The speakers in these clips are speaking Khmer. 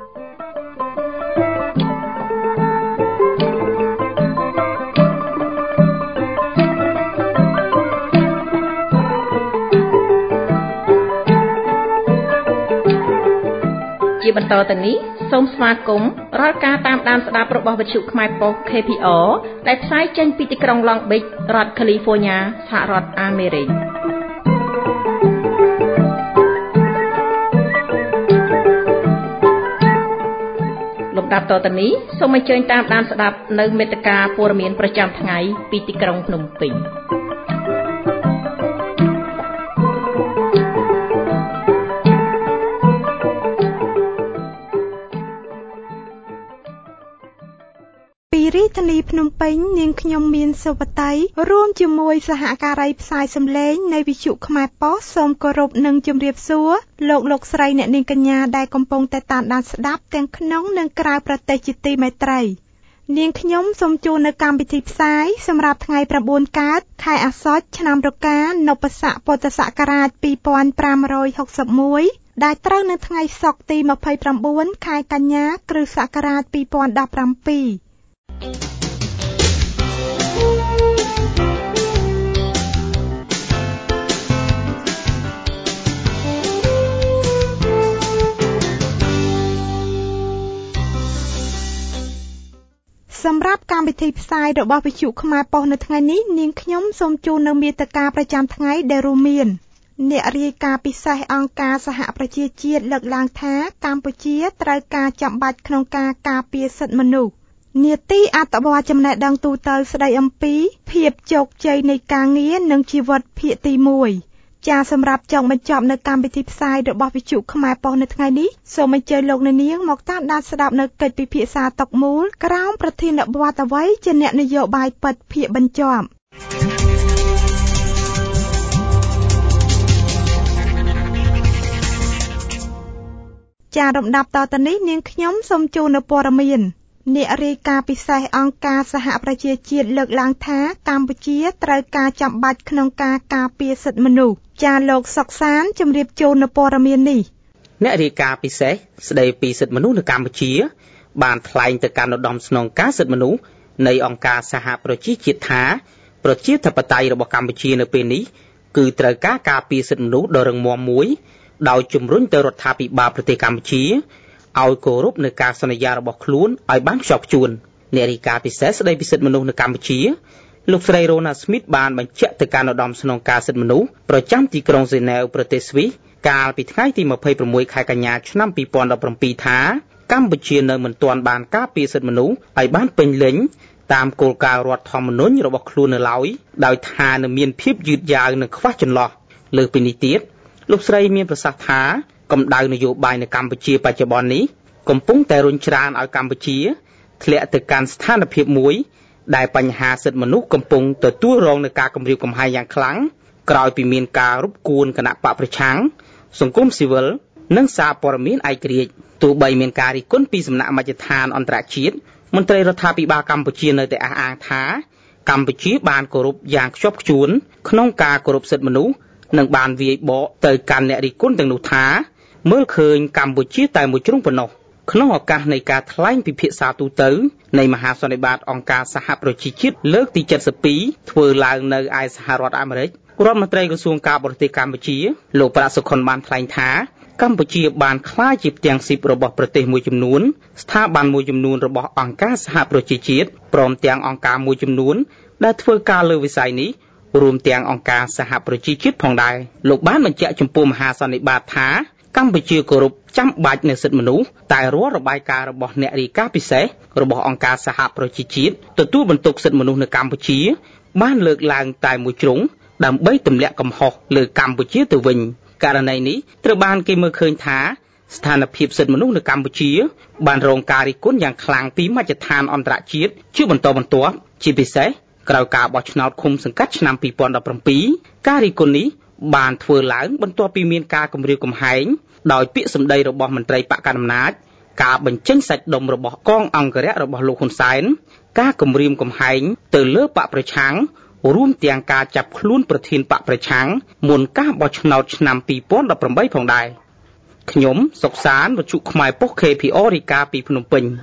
ជាបន្តទៅនេះសូមស្វាគមន៍រាល់ការតាមដានស្ដាប់របស់វិទ្យុខ្មែរប៉ុស្តិ៍ KPR ដែលផ្សាយចេញពីទីក្រុង Long Beach រដ្ឋ California សហរដ្ឋអាមេរិកលំដាប់តទៅនេះសូមអញ្ជើញតាមដានស្ដាប់នៅមេត្តាព័ត៌មានប្រចាំថ្ងៃពីទីក្រុងភ្នំពេញរាជធានីភ្នំពេញនាងខ្ញុំមានសុវតីរួមជាមួយសហការីផ្សាយសំឡេងនៃវិទ្យុខ្មែរប៉ុស្តិ៍សូមគោរពនិងជម្រាបសួរលោកស្រីអ្នកនាងកញ្ញាដែលកំពុងតែតាមដានស្ដាប់ទាំងក្នុងនិងក្រៅប្រទេសជាទីមេត្រីនាងខ្ញុំសូមជូននៅកម្មវិធីផ្សាយសម្រាប់ថ្ងៃ9កើតខែអាសត់ឆ្នាំរកានពស័កពុទ្ធសករាជ2561ដែលត្រូវនៅថ្ងៃសុក្រទី29ខែកញ្ញាគ្រិស្តសករាជ2017សម្រាប់កម្មវិធីផ្សាយរបស់វិទ្យុខ្មែរប៉ុស្តិ៍នៅថ្ងៃនេះនាងខ្ញុំសូមជូននៅមាតិកាប្រចាំថ្ងៃដែលរួមមានអ្នករាយការណ៍ពិសេសអង្គការសហប្រជាជាតិលើកឡើងថាកម្ពុជាត្រូវការចាំបាច់ក្នុងការការពារសិទ្ធិមនុស្សនាទីអត្ថបទចំណេះដឹងទូទៅស្ដីអំពីភាពជោគជ័យនៃការងារនិងជីវិតភាគទី1ចាសម្រាប់ចុងបញ្ចប់នៅកម្មវិធីផ្សាយរបស់វិទ្យុខ្មែរប៉ុស្តិ៍នៅថ្ងៃនេះសូមអញ្ជើញលោកអ្នកនាងមកតាមដានស្ដាប់នៅកិច្ចពិភាក្សាតុមូលក្រោមប្រធានបទអ្វីជាអ្នកនយោបាយពិតភាគបញ្ចប់ចារំដាប់តទៅនេះនាងខ្ញុំសូមជូននៅព័ត៌មានអ្នករាយការណ៍ពិសេសអង្គការសហប្រជាជាតិលើកឡើងថាកម្ពុជាត្រូវការចាំបាច់ក្នុងការការពារសិទ្ធិមនុស្សចាលោកសុកសានជម្រាបជូននៅព័ត៌មាននេះអ្នករាយការណ៍ពិសេសស្ដីពីសិទ្ធិមនុស្សនៅកម្ពុជាបានថ្លែងទៅកាន់ឧត្តមស្នងការសិទ្ធិមនុស្សនៃអង្គការសហប្រជាជាតិថាប្រជាធិបតេយ្យរបស់កម្ពុជានៅពេលនេះគឺត្រូវការការពារសិទ្ធិមនុស្សដ៏រឹងមាំមួយដោយជំរុញទៅរដ្ឋាភិបាលប្រទេសកម្ពុជាឲ្យគោរពនៅការសន្យារបស់ខ្លួនឲ្យបានខ្ជាប់ខ្ជួនអ្នករាយការណ៍ពិសេសស្ដីពីសិទ្ធិមនុស្សនៅកម្ពុជាលោកស្រីរ៉ូណាស្មីតបានបញ្ជាក់ទៅកាន់ឧត្តមស្នងការសិទ្ធិមនុស្សប្រចាំទីក្រុងហ្សឺណែវប្រទេសស្វីសកាលពីថ្ងៃទី26ខែកញ្ញាឆ្នាំ2017ថាកម្ពុជានៅមិនទាន់បានការពារសិទ្ធិមនុស្សឲ្យបានពេញលេញតាមគោលការណ៍រដ្ឋធម្មនុញ្ញរបស់ខ្លួននៅឡើយដោយថានៅមានភាពយឺតយ៉ាវនិងខ្វះចន្លោះលើពីនេះទៀតលោកស្រីមានប្រសាសន៍ថាកម្ដៅនយោបាយនៅកម្ពុជាបច្ចុប្បន្ននេះកំពុងតែរុញច្រានឲ្យកម្ពុជាធ្លាក់ទៅកាន់ស្ថានភាពមួយដែលបញ្ហាសិទ្ធិមនុស្សកំពុងទទួលរងនឹងការគំរាមកំហែងយ៉ាងខ្លាំងក្រោយពីមានការរំគួនគណៈបកប្រឆាំងសង្គមស៊ីវិលនិងសារព័ត៌មានឯករាជ្យទោះបីមានការរិះគន់ពីសំណាក់មជ្ឈដ្ឋានអន្តរជាតិមន្ត្រីរដ្ឋាភិបាលកម្ពុជានៅតែអះអាងថាកម្ពុជាបានគោរពយ៉ាងខ្ជាប់ខ្ជួនក្នុងការគោរពសិទ្ធិមនុស្សនិងបានវាយបកទៅកាន់អ្នករិះគន់ទាំងនោះថាមើលឃើញកម្ពុជាតែមួយជ្រុងប៉ុណ្ណោះក្នុងឱកាសនៃការថ្លែងពិភាក្សាទូទៅនៃមហាសន្និបាតអង្គការសហប្រជាជាតិលើកទី72ធ្វើឡើងនៅឯសហរដ្ឋអាមេរិករដ្ឋមន្ត្រីក្រសួងការបរទេសកម្ពុជាលោកប្រាក់សុខុនបានថ្លែងថាកម្ពុជាបានក្លាយជាផ្ទាំងស៊ីបរបស់ប្រទេសមួយចំនួនស្ថាប័នមួយចំនួនរបស់អង្គការសហប្រជាជាតិព្រមទាំងអង្គការមួយចំនួនដែលធ្វើការលើវិស័យនេះរួមទាំងអង្គការសហប្រជាជាតិផងដែរលោកបានបញ្ជាក់ចំពោះមហាសន្និបាតថាកម្ពុជាគោរពចាំបាច់នូវសិទ្ធិមនុស្សតែរាល់របាយការណ៍របស់អ្នករាយការណ៍ពិសេសរបស់អង្គការសហប្រជាជាតិទទួលបន្ទុកសិទ្ធិមនុស្សនៅកម្ពុជាបានលើកឡើងតែមួយជ្រុងដើម្បីទម្លាក់កំហុសលើកម្ពុជាទៅវិញករណីនេះត្រូវបានគេមើលឃើញថាស្ថានភាពសិទ្ធិមនុស្សនៅកម្ពុជាបានរងការរិះគន់យ៉ាងខ្លាំងពីមជ្ឈដ្ឋានអន្តរជាតិជាបន្តបន្ទាប់ជាពិសេសក្រោយការបោះឆ្នោតឃុំសង្កាត់ឆ្នាំ2017ការរិះគន់នេះបានធ្វើឡើងបន្ទាប់ពីមានការគំរាមកំហែងដោយពាក្យសម្ដីរបស់មន្ត្រីបកកណ្ដាលអំណាចការបញ្ចេញសាច់ដុំរបស់កងអង្គរៈរបស់លោកហ៊ុនសែនការគំរាមកំហែងទៅលើបកប្រឆាំងរួមទាំងការចាប់ខ្លួនប្រធានបកប្រឆាំងមុនការបោះឆ្នោតឆ្នាំ2018ផងដែរខ្ញុំសុកសានវិទ្យុខ្មែរប៉ុស KPO រាយការណ៍ពីភ្នំពេញ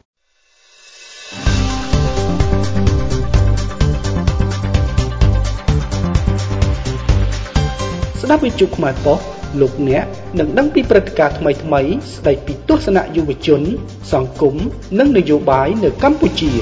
ស្ដាប់វិទ្យុខ្មែរប៉ុសលោកអ្នកនឹងដឹងពីព្រឹត្តិការណ៍ថ្មីៗស្ដីពីទស្សនៈយុវជនសង្គមនិងនយោបាយនៅកម្ពុជា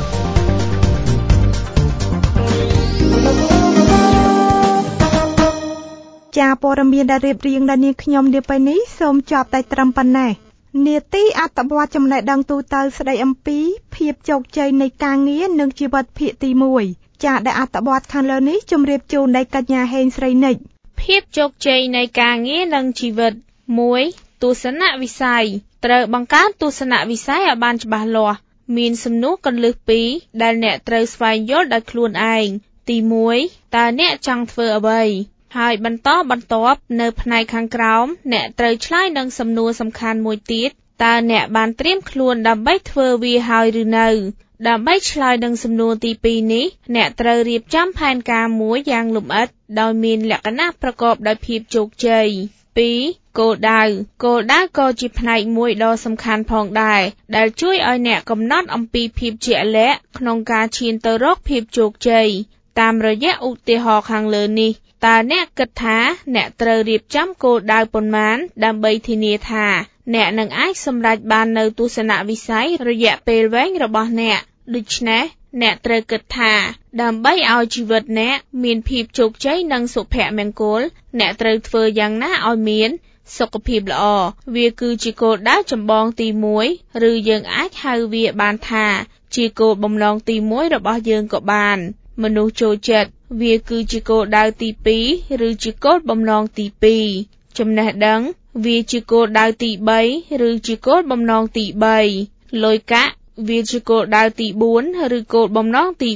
ចាព័ត៌មានដែលរៀបរៀងដល់នាងខ្ញុំនាពេលនេះសូមចប់តែត្រឹមប៉ុណ្ណេះនាទីអត្ថបទចំណេះដឹងទូទៅស្ដីអំពីភាពជោគជ័យនៃការងារនិងជីវិតភាគទី1ចាដែលអត្ថបទខាងលើនេះជម្រាបជូនដល់កញ្ញាហេងស្រីនិចភាពជោគជ័យនៃការងារនិងជីវិត1ទស្សនៈវិស័យត្រូវបង្កើនទស្សនៈវិស័យឲ្យបានច្បាស់លាស់មានសំណួរគន្លឹះ2ដែលអ្នកត្រូវស្វែងយល់ដោយខ្លួនឯងទី1តើអ្នកចង់ធ្វើអ្វីហើយបន្តបន្ទាប់នៅផ្នែកខាងក្រោមអ្នកត្រូវឆ្លើយនឹងសំណួរសំខាន់មួយទៀតតើអ្នកបានត្រៀមខ្លួនដើម្បីធ្វើវាហើយឬនៅដើម្បីឆ្លើយនឹងសំណួរទី2នេះអ្នកត្រូវរៀបចំផែនការមួយយ៉ាងលម្អិតដោយមានលក្ខណៈប្រកបដោយភាពជោគជ័យ2គោលដៅក៏ជាផ្នែកមួយដ៏សំខាន់ផងដែរដែលជួយឲ្យអ្នកកំណត់អំពីភាពជាក់លាក់ក្នុងការឈានទៅរកភាពជោគជ័យតាមរយៈឧទាហរណ៍ខាងលើនេះតើអ្នកគិតថាអ្នកត្រូវរៀបចំគោលដៅប៉ុន្មានដើម្បីធានាថាអ្នកនឹងអាចសម្រេចបាននូវទស្សនវិស័យរយៈពេលវែងរបស់អ្នកដូច្នេះអ្នកត្រូវគិតថាដើម្បីឲ្យជីវិតអ្នកមានភាពជោគជ័យនិងសុភមង្គលអ្នកត្រូវធ្វើយ៉ាងណាឲ្យមានសុខភាពល្អវាគឺជាគោលដៅចម្បងទី1ឬយើងអាចហៅវាបានថាជាគោលបំណងទី1របស់យើងក៏បានមនុស្សចូលចិត្តវាគឺជាគោលដៅទី2ឬជាគោលបំណងទី2ចំណេះដឹងវាជាគោលដៅទី3ឬជាគោលបំណងទី3លុយកាក់វាជាគោលដៅទី4ឬគោលបំណងទី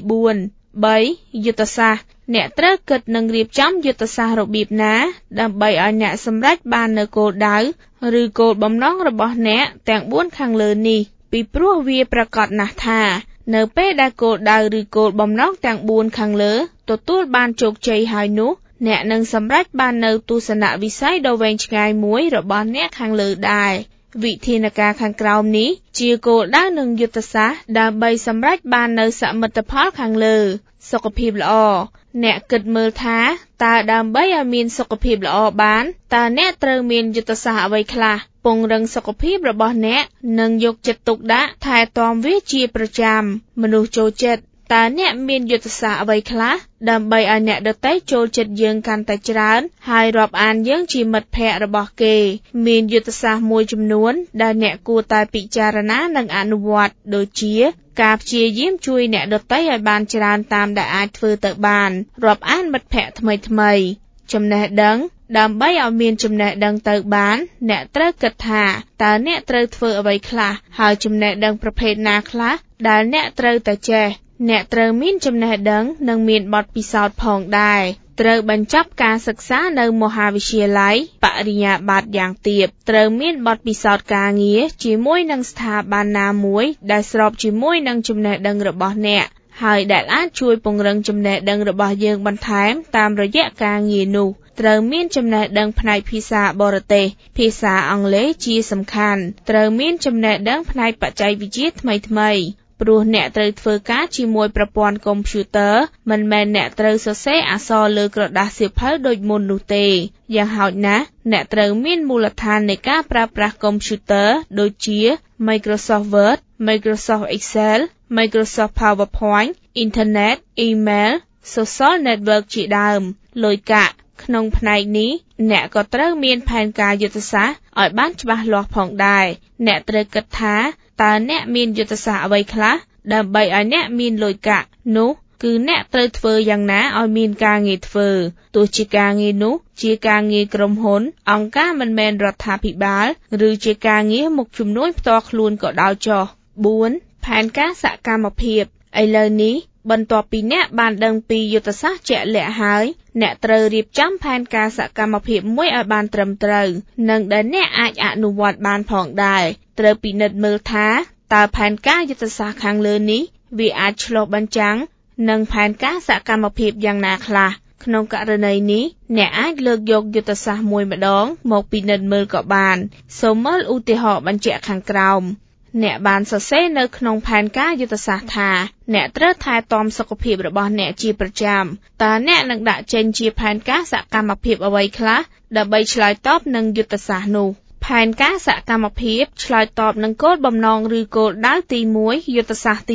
4 3យុទ្ធសាស្ត្រអ្នកត្រូវគិតនិងរៀបចំយុទ្ធសាស្ត្ររបៀបណាដើម្បីឲ្យអ្នកសម្រេចបាននូវគោលដៅឬគោលបំណងរបស់អ្នកទាំង4ខាងលើនេះពីព្រោះវាប្រកាសណាស់ថានៅពេលដែលគោលដៅឬគោលបំណងទាំង4ខាងលើទទួលបានជោគជ័យហើយនោះអ្នកនឹងសម្រេចបាននូវទស្សនវិស័យដ៏វែងឆ្ងាយមួយរបស់អ្នកខាងលើដែរវិធានការខាងក្រោមនេះជាគោលដៅនិងយុទ្ធសាស្ត្រដើម្បីសម្រេចបាននូវសមិទ្ធផលខាងលើសុខភាពល្អអ្នកគិតមើលថាតើដើម្បីឲ្យមានសុខភាពល្អបានតើអ្នកត្រូវមានយុទ្ធសាស្ត្រអ្វីខ្លះពង្រឹងសុខភាពរបស់អ្នកនិងយកចិត្តទុកដាក់ថែទាំវាជាប្រចាំមនុស្សចូលចិត្តតើអ្នកមានយុទ្ធសាស្ត្រអ្វីខ្លះដើម្បីឲ្យអ្នកដទៃចូលចិត្តយើងកាន់តែច្រើនហើយរាប់អានយើងជាមិត្តភក្តិរបស់គេមានយុទ្ធសាស្ត្រមួយចំនួនដែលអ្នកគួរតែពិចារណានិងអនុវត្តដូចជាការព្យាយាមជួយអ្នកដទៃឲ្យបានច្រើនតាមដែលអាចធ្វើទៅបានរាប់អានមិត្តភក្តិថ្មីៗចំណេះដឹងដើម្បីឲ្យមានចំណេះដឹងទៅបានអ្នកត្រូវគិតថាតើអ្នកត្រូវធ្វើអ្វីខ្លះហើយចំណេះដឹងប្រភេទណាខ្លះដែលអ្នកត្រូវតែចេះអ្នកត្រូវមានចំណេះដឹងនិងមានបទពិសោធន៍ផងដែរត្រូវបញ្ចប់ការសិក្សានៅមហាវិទ្យាល័យបរិញ្ញាបត្រយ៉ាងទាបត្រូវមានបទពិសោធន៍ការងារជាមួយនឹងស្ថាប័នណាមួយដែលស្របជាមួយនឹងចំណេះដឹងរបស់អ្នកហើយដែលអាចជួយពង្រឹងចំណេះដឹងរបស់យើងបន្ថែមតាមរយៈការងារនោះត្រូវមានចំណេះដឹងផ្នែកភាសាបរទេសភាសាអង់គ្លេសជាសំខាន់ត្រូវមានចំណេះដឹងផ្នែកបច្ចេកវិទ្យាថ្មីៗព្រោះអ្នកត្រូវធ្វើការជាមួយប្រព័ន្ធកុំព្យូទ័រមិនមែនអ្នកត្រូវសរសេរអក្សរលើក្រដាសសៀវភៅដូចមុននោះទេយ៉ាងហោចណាស់អ្នកត្រូវមានមូលដ្ឋាននៃការប្រើប្រាស់កុំព្យូទ័រដូចជា Microsoft Word Microsoft Excel Microsoft PowerPoint Internet Email Social Network ជាដើមលុយកាក់ក្នុងផ្នែកនេះអ្នកក៏ត្រូវមានផែនការយុទ្ធសាស្ត្រឲ្យបានច្បាស់លាស់ផងដែរអ្នកត្រូវគិតថាតើអ្នកមានយុទ្ធសាស្ត្រអ្វីខ្លះដើម្បីឲ្យអ្នកមានលុយកាក់នោះគឺអ្នកត្រូវធ្វើយ៉ាងណាឲ្យមានការងារធ្វើទោះជាការងារនោះជាការងារក្រុមហ៊ុនអង្គការមិនមែនរដ្ឋាភិបាលឬជាការងារមុខជំនួញផ្ទាល់ខ្លួនក៏ដោយចុះ4ផែនការសកម្មភាពឥឡូវនេះបន្ទាប់ពីអ្នកបានដឹងពីយុទ្ធសាស្ត្រជាក់លាក់ហើយអ្នកត្រូវរៀបចំផែនការសកម្មភាពមួយឲ្យបានត្រឹមត្រូវនិងដែលអ្នកអាចអនុវត្តបានផងដែរត្រូវពិនិត្យមើលថាតើផែនការយុទ្ធសាស្ត្រខាងលើនេះវាអាចឆ្លុះបញ្ចាំងនឹងផែនការសកម្មភាពយ៉ាងណាខ្លះក្នុងករណីនេះអ្នកអាចលើកយកយុទ្ធសាស្ត្រមួយម្ដងមកពិនិត្យមើលក៏បានសូមមើលឧទាហរណ៍បញ្ជាក់ខាងក្រោមអ្នកបានសរសេរនៅក្នុងផែនការយុទ្ធសាស្ត្រថាអ្នកត្រូវថែទាំសុខភាពរបស់អ្នកជាប្រចាំតើអ្នកនឹងដាក់ចេញជាផែនការសកម្មភាពអ្វីខ្លះដើម្បីឆ្លើយតបនឹងយុទ្ធសាស្ត្រនោះផែនការសកម្មភាពឆ្លើយតបនឹងគោលបំណងឬគោលដៅទី1យុទ្ធសាស្ត្រទី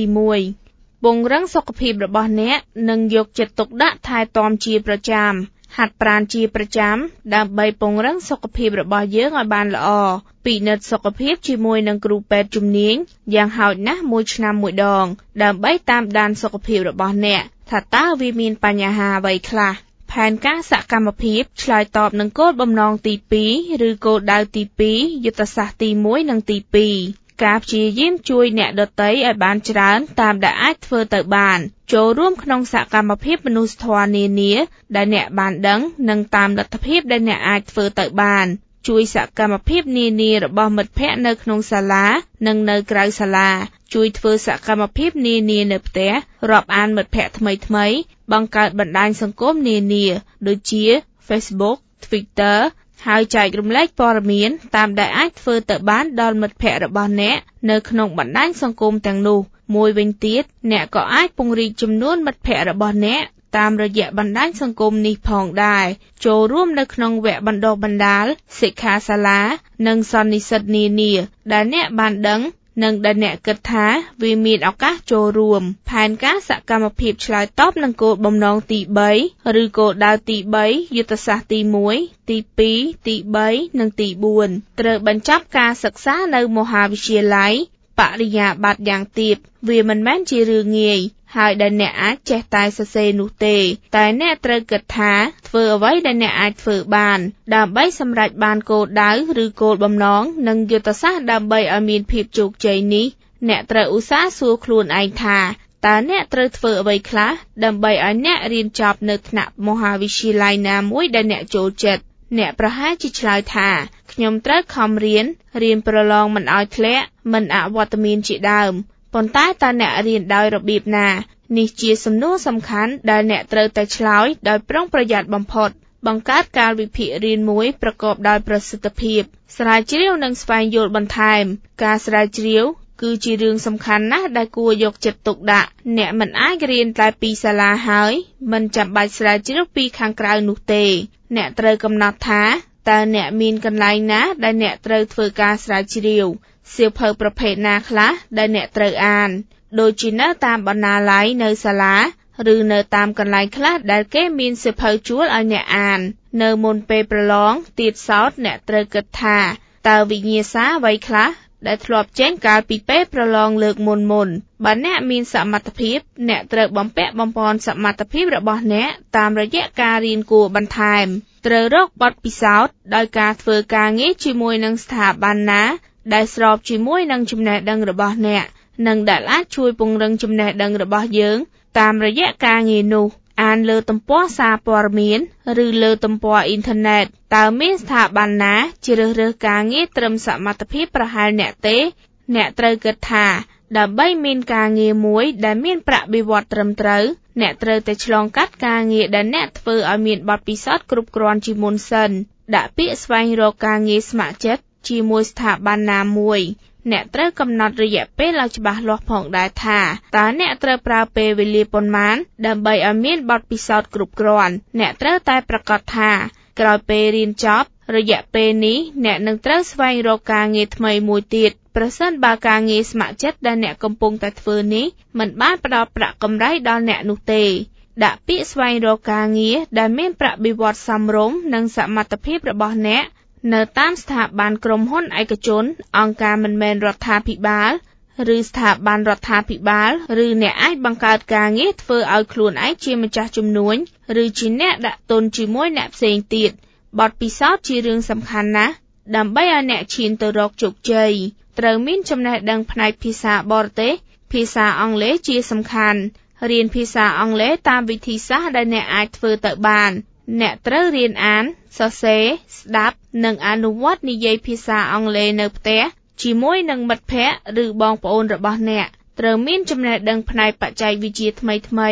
1ពង្រឹងសុខភាពរបស់អ្នកនិងយកចិត្តទុកដាក់ថែទាំជាប្រចាំហាត់ប្រាណជាប្រចាំដើម្បីពង្រឹងសុខភាពរបស់យើងឲ្យបានល្អពិនិត្យសុខភាពជាមួយនឹងគ្រូពេទ្យជំនាញយ៉ាងហោចណាស់1ឆ្នាំមួយដងដើម្បីតាមដានសុខភាពរបស់អ្នកថាតើវាមានបញ្ហាអ្វីខ្លះផែនការសកម្មភាពឆ្លើយតបនឹងគោលបំណងទី2ឬគោលដៅទី2យុទ្ធសាស្ត្រទី1និងទី2ការព្យាយាមជួយអ្នកដទៃឲ្យបានច្រើនតាមដែលអាចធ្វើទៅបានចូលរួមក្នុងសកម្មភាពមនុស្សធម៌នានាដែលអ្នកបានដឹងនិងតាមលទ្ធភាពដែលអ្នកអាចធ្វើទៅបានជួយសកម្មភាពនានារបស់មិត្តភ័ក្តិនៅក្នុងសាលានិងនៅក្រៅសាលាជួយធ្វើសកម្មភាពនានានៅផ្ទះរាប់អានមិត្តភ័ក្តិថ្មីៗបង្កើតបណ្ដាញសង្គមនានាដូចជា Facebook, Twitter ហើយចែករំលែកព័ត៌មានតាមដែលអាចធ្វើទៅបានដល់មិត្តភ័ក្តិរបស់អ្នកនៅក្នុងបណ្ដាញសង្គមទាំងនោះមួយវិញទៀតអ្នកក៏អាចពង្រីកចំនួនមិត្តភ័ក្តិរបស់អ្នកតាមរយៈបណ្ដាញសង្គមនេះផងដែរចូលរួមនៅក្នុងវគ្គបណ្ដុះបណ្ដាលសិក្ខាសាលានិងសន្និសីទនានាដែលអ្នកបានដឹងនិងដែលអ្នកគិតថាវាមានឱកាសចូលរួមផែនការសកម្មភាពឆ្លើយតបនឹងគោលបំណងទី3ឬគោលដៅទី3យុទ្ធសាស្ត្រទី1ទី2ទី3និងទី4ត្រូវបញ្ចប់ការសិក្សានៅមហាវិទ្យាល័យបរិញ្ញាបត្រយ៉ាងទាបវាមិនមែនជារឿងងាយហើយដែលអ្នកអាចចេះតែសរសេរនោះទេតែអ្នកត្រូវគិតថាធ្វើអ្វីដែលអ្នកអាចធ្វើបានដើម្បីសម្រេចបានគោលដៅឬគោលបំណងនិងយុទ្ធសាស្ត្រដើម្បីឲ្យមានភាពជោគជ័យនេះអ្នកត្រូវឧស្សាហ៍សួរខ្លួនឯងថាតើអ្នកត្រូវធ្វើអ្វីខ្លះដើម្បីឲ្យអ្នករៀនចប់នៅថ្នាក់មហាវិទ្យាល័យណាមួយដែលអ្នកចូលចិត្តអ្នកប្រហែលជាឆ្លើយថាខ្ញុំត្រូវខំរៀនប្រឡងមិនឲ្យធ្លាក់មិនអវត្តមានជាដើមប៉ុន្តែតើអ្នករៀនដោយរបៀបណានេះជាសំណួរសំខាន់ដែលអ្នកត្រូវតែឆ្លើយដោយប្រុងប្រយ័ត្នបំផុតបង្កើតកាលវិភាគរៀនមួយប្រកបដោយប្រសិទ្ធភាពស្រាវជ្រាវនិងស្វែងយល់បន្ថែមការស្រាវជ្រាវគឺជារឿងសំខាន់ណាស់ដែលគួរយកចិត្តទុកដាក់អ្នកមិនអាចរៀនតែពីសាលាហើយមិនចាំបាច់ស្រាវជ្រាវពីខាងក្រៅនោះទេអ្នកត្រូវកំណត់ថាតើអ្នកមានកន្លែងណាដែលអ្នកត្រូវធ្វើការស្រាវជ្រាវសៀវភៅប្រភេទណាខ្លះដែលអ្នកត្រូវអានដូចជានៅតាមបណ្ណាល័យនៅសាលាឬនៅតាមកន្លែងខ្លះដែលគេមានសៀវភៅជួលឲ្យអ្នកអាននៅមុនពេលប្រឡងទៀតសោតអ្នកត្រូវគិតថាតើវិញ្ញាសាអ្វីខ្លះដែលធ្លាប់ចេញកាលពីពេលប្រឡងលើកមុនបើអ្នកមានសមត្ថភាពអ្នកត្រូវបំពាក់បំពន់សមត្ថភាពរបស់អ្នកតាមរយៈការរៀនគួរបន្ថែមត្រូវរកបទពិសោធន៍ដោយការធ្វើការងារជាមួយនឹងស្ថាប័នណាដែលស្របជាមួយនឹងចំណេះដឹងរបស់អ្នកនិងដែលអាចជួយពង្រឹងចំណេះដឹងរបស់យើងតាមរយៈការងារនោះអានលើទំព័រសារព័ត៌មានឬលើទំព័រអ៊ីនធឺណិតតើមានស្ថាប័នណាជ្រើសរើសការងារត្រឹមសមត្ថភាពប្រហែលអ្នកទេអ្នកត្រូវគិតថាដើម្បីមានការងារមួយដែលមានប្រាក់បៀវត្សត្រឹមត្រូវអ្នកត្រូវតែឆ្លងកាត់ការងារដែលអ្នកធ្វើឲ្យមានបទពិសោធន៍គ្រប់គ្រាន់ជាមុនសិនដាក់ពាក្យស្វែងរកការងារស្ម័គ្រចិត្តជាមួយស្ថាប័នណាមួយអ្នកត្រូវកំណត់រយៈពេលឲ្យច្បាស់លាស់ផងដែរថាតើអ្នកត្រូវប្រើពេលវេលាប៉ុន្មានដើម្បីឲ្យមានបទពិសោធន៍គ្រប់គ្រាន់អ្នកត្រូវតែប្រាកដថាក្រោយពេលរៀនចប់រយៈពេលនេះអ្នកនឹងត្រូវស្វែងរកការងារថ្មីមួយទៀតប្រសិនបើការងារស្ម័គ្រចិត្តដែលអ្នកកំពុងតែធ្វើនេះមិនបានផ្ដល់ប្រាក់កម្រៃដល់អ្នកនោះទេដាក់ពាក្យស្វែងរកការងារដែលមានប្រាក់បៀវត្សសមរម្យនិងសមត្ថភាពរបស់អ្នកនៅតាមស្ថាប័នក្រុមហ៊ុនឯកជនអង្គការមិនមែនរដ្ឋាភិបាលឬស្ថាប័នរដ្ឋាភិបាលឬអ្នកអាចបង្កើតការងារធ្វើឲ្យខ្លួនឯងជាម្ចាស់ជំនួញឬជាអ្នកដាក់ទុនជាមួយអ្នកផ្សេងទៀតបទពិសោធន៍ជារឿងសំខាន់ណាស់ដើម្បីឲ្យអ្នកឈានទៅរកជោគជ័យត្រូវមានចំណេះដឹងផ្នែកភាសាបរទេសភាសាអង់គ្លេសជាសំខាន់រៀនភាសាអង់គ្លេសតាមវិធីសាស្ត្រដែលអ្នកអាចធ្វើទៅបានអ្នកត្រូវរៀនអានសរសេរស្ដាប់និងអនុវត្តនិយាយភាសាអង់គ្លេសនៅផ្ទះជាមួយនឹងមិត្តភ័ក្តិឬបងប្អូនរបស់អ្នកត្រូវមានចំណេះដឹងផ្នែកបច្ចេកវិទ្យាថ្មីៗ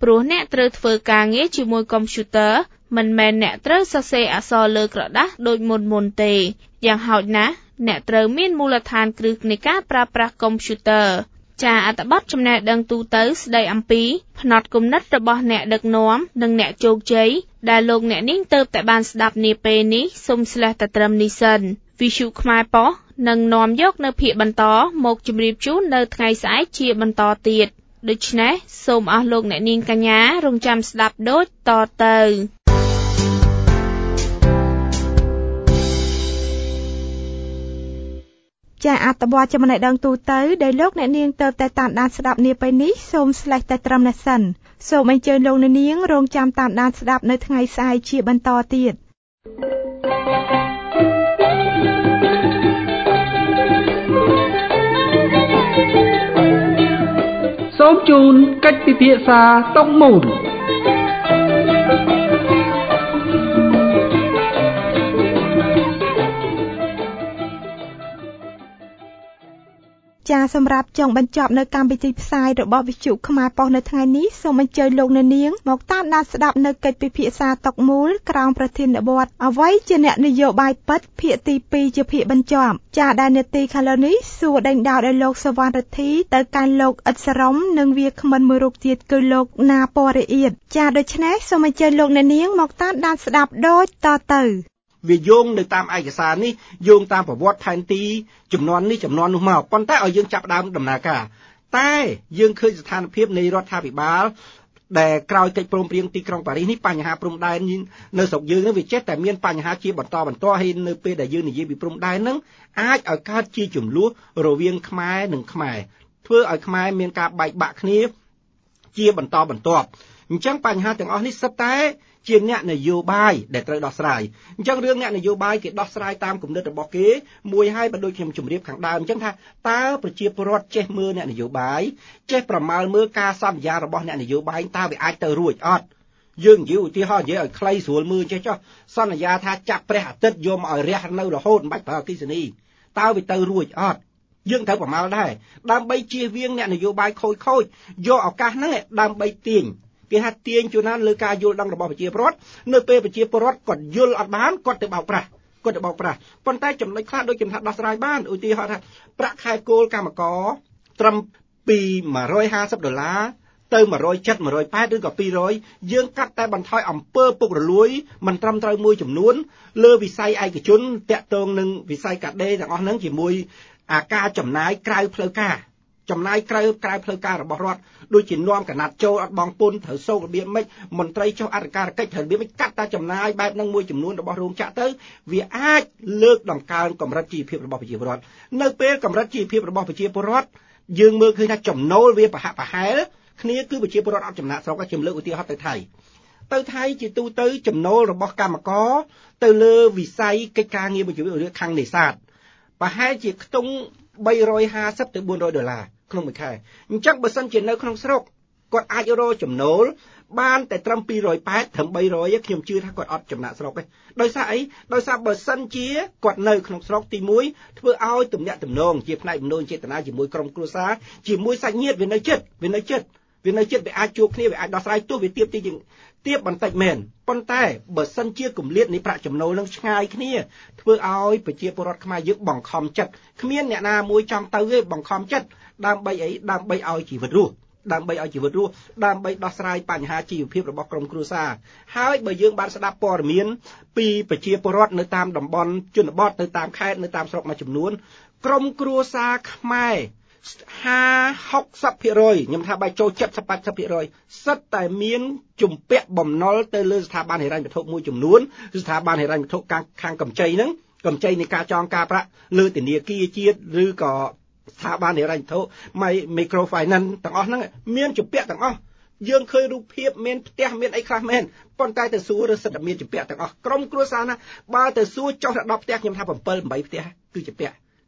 ព្រោះអ្នកត្រូវធ្វើការងារជាមួយកុំព្យូទ័រមិនមែនអ្នកត្រូវសរសេរអក្សរលើក្រដាសដូចមុនទេយ៉ាងហោចណាស់អ្នកត្រូវមានមូលដ្ឋានគ្រឹះនៃការប្រើប្រាស់កុំព្យូទ័រចាអត្ថបទចំណេះដឹងទូទៅស្ដីអំពីផ្នត់គំនិតរបស់អ្នកដឹកនាំនិងអ្នកជោគជ័យដែលលោកអ្នកនាងទើបតែបានស្ដាប់នាពេលនេះសូមស្លេះតែត្រឹមនេះសិនវិទ្យុខ្មែរប៉ុស្តិ៍នឹងនាំយកនៅភាគបន្តមកជម្រាបជូននៅថ្ងៃស្អែកជាបន្តទៀតដូច្នេះសូមអស់លោកអ្នកនាងកញ្ញារងចាំស្ដាប់ដូចតទៅចាអត្ថបទចំណេះដឹងទូទៅដែលលោកអ្នកនាងទើបតែតាមដានស្ដាប់នាពេលនេះសូមស្លេះតែត្រឹមនេះសិនសូមអញ្ជើញលោកអ្នកនាងរងចាំតាមដានស្ដាប់នៅថ្ងៃស្អែកជាបន្តទៀតសូមជូនកិច្ចពិភាក្សាតុកមូលចាសម្រាប់ចុងបញ្ចប់នៅកម្មវិធីផ្សាយរបស់វិទ្យុខ្មែរប៉ុស្តិ៍នៅថ្ងៃនេះសូមអញ្ជើញលោកអ្នកនាងមកតាមដានស្ដាប់នៅកិច្ចពិភាក្សាតុកមូលក្រោមប្រធានបទអ្វីជាអ្នកនយោបាយពិតភាគទី2ជាភាគបញ្ចប់ចាដែលនាទីខាងលើនេះសួរដេញដោលដល់លោកសវណ្ណរិទ្ធីទៅកាន់លោកអ៊ិតសរ៉ុំនិងវាគ្មិនមួយរូបទៀតគឺលោកណាពរអ៊ីតចាដូច្នេះសូមអញ្ជើញលោកអ្នកនាងមកតាមដានស្ដាប់ដូចតទៅវាយោងនៅតាមឯកសារនេះយោងតាមប្រវត្តិផែនទីចំនួននេះចំនួននោះមកប៉ុន្តែឲ្យយើងចាប់ដើមដំណើរការតែយើងឃើញស្ថានភាពនៃរដ្ឋាភិបាលដែលក្រោយកិច្ចព្រមព្រៀងទីក្រុងប៉ារីសនេះបញ្ហាព្រំដែននៅស្រុកយើងនឹងវាចេះតែមានបញ្ហាជាបន្តហើយនៅពេលដែលយើងនិយាយពីព្រំដែននឹងអាចឲ្យកើតជាជម្លោះរវាងខ្មែរនិងខ្មែរធ្វើឲ្យខ្មែរមានការបែកបាក់គ្នាជាបន្តអញ្ចឹងបញ្ហាទាំងអស់នេះសុទ្ធតែជាអ្នកនយោបាយដែលត្រូវដោះស្រាយអញ្ចឹងរឿងអ្នកនយោបាយគេដោះស្រាយតាមគំនិតរបស់គេមួយហើយបើដូចខ្ញុំជម្រាបខាងដើមអញ្ចឹងថាតើប្រជាពលរដ្ឋចេះមើលអ្នកនយោបាយចេះប្រមាលមើលការសន្យារបស់អ្នកនយោបាយតើវាអាចទៅរួចអត់យើងនិយាយឧទាហរណ៍និយាយឲ្យខ្លីស្រួលមើលចេះចុះសន្យាថាចាប់ព្រះអាទិត្យយកមកឲ្យរះនៅរហូតមិនបាច់ប្រើអគ្គិសនីតើវាទៅរួចអត់យើងត្រូវប្រមាលដែរដើម្បីជៀសវាងអ្នកនយោបាយខូចយកឱកាសហ្នឹងដើម្បីទាញគេថាទាញជួនណាលើការយល់ដឹងរបស់ប្រជាពលរដ្ឋនៅពេលប្រជាពលរដ្ឋគាត់យល់អត់បានគាត់ទៅបោកប្រាស់ប៉ុន្តែចំណុចខ្លះដូចគេថាដោះស្រាយបានឧទាហរណ៍ថាប្រាក់ខែគោលកម្មករត្រឹមពី$150ទៅ170 180ឬក៏200យើងកាត់តែបន្ថយអំពើពុករលួយមិនត្រឹមត្រូវមួយចំនួនលើវិស័យឯកជនតាក់ទងនឹងវិស័យកាដេទាំងអស់ហ្នឹងជាមួយការចំណាយក្រៅផ្លូវការចំណាយក្រៅផ្លូវការរបស់រដ្ឋដូចជានាំកណាត់ចូលអត់បងពុនត្រូវសោករបៀបម៉េចមន្ត្រីចុះអធិការកិច្ចត្រូវរបៀបម៉េចកាត់តែចំណាយបែបហ្នឹងមួយចំនួនរបស់រោងចក្រទៅវាអាចលើកដង្កើងកម្រិតជីវភាពរបស់ប្រជាពលរដ្ឋនៅពេលកម្រិតជីវភាពរបស់ប្រជាពលរដ្ឋយើងមើលឃើញថាចំណូលវាប្រហាក់ប្រហែលគ្នាគឺប្រជាពលរដ្ឋអត់ចំណាក់ស្រុកខ្ញុំលើកឧទាហរណ៍ទៅថៃជាទូទៅចំណូលរបស់កម្មករទៅលើវិស័យកិច្ចការងារមួយរឿងខាងនេសាទប្រហែលជាខ្ទង់$350ទៅ$400ក្នុងមួយខែអញ្ចឹងបើសិនជានៅក្នុងស្រុកគាត់អាចរកចំណូលបានតែត្រឹម280ត្រឹម300ខ្ញុំជឿថាគាត់អត់ចំណាក់ស្រុកទេដោយសារអីដោយសារបើសិនជាគាត់នៅក្នុងស្រុកទី1ធ្វើឲ្យទំនាក់ទំនងជាផ្នែកមនោចេតនាជាមួយក្រុមគ្រួសារជាមួយសាច់ញាតិវានៅចិត្តវាអាចជួបគ្នាវាអាចដោះស្រាយទោះវាទៀបបន្តិចមែនប៉ុន្តែបើសិនជាគម្លាតនៃប្រាក់ចំណូលនឹងឆ្ងាយគ្នាធ្វើឲ្យប្រជាពលរដ្ឋខ្មែរយើងបង្ខំចិត្តគ្មានអ្នកណាមួយចង់ទៅទេបង្ខំចិត្តដើម្បីអីដើម្បីឲ្យជីវិតរស់ដើម្បីដោះស្រាយបញ្ហាជីវភាពរបស់ក្រុមគ្រួសារហើយបើយើងបានស្ដាប់ព័ត៌មានពីប្រជាពលរដ្ឋនៅតាមតំបន់ជនបទនៅតាមខេត្តនៅតាមស្រុកមួយចំនួនក្រុមគ្រួសារខ្មែរ50-60% ខ្ញុំថាបាយចូល 70-80% សិតតែមានជំពាក់បំណុលទៅលើស្ថាប័នហិរញ្ញវត្ថុមួយចំនួនស្ថាប័នហិរញ្ញវត្ថុខាងកម្ចីហ្នឹងកម្ចីនៃការចងការប្រាក់លើធនាគារជាតិឬក៏ស្ថាប័នហិរញ្ញវត្ថុ microfinance ទាំងអស់ហ្នឹងមានជំពាក់ទាំងអស់យើងឃើញរូបភាពមានផ្ទះមានអីខ្លះមែនប៉ុន្តែទៅសួររសិទ្ធមានជំពាក់ទាំងអស់ក្រុមគ្រួសារណាបើទៅសួរចុះដល់ផ្ទះខ្ញុំថា7-8ផ្ទះគឺជំពាក់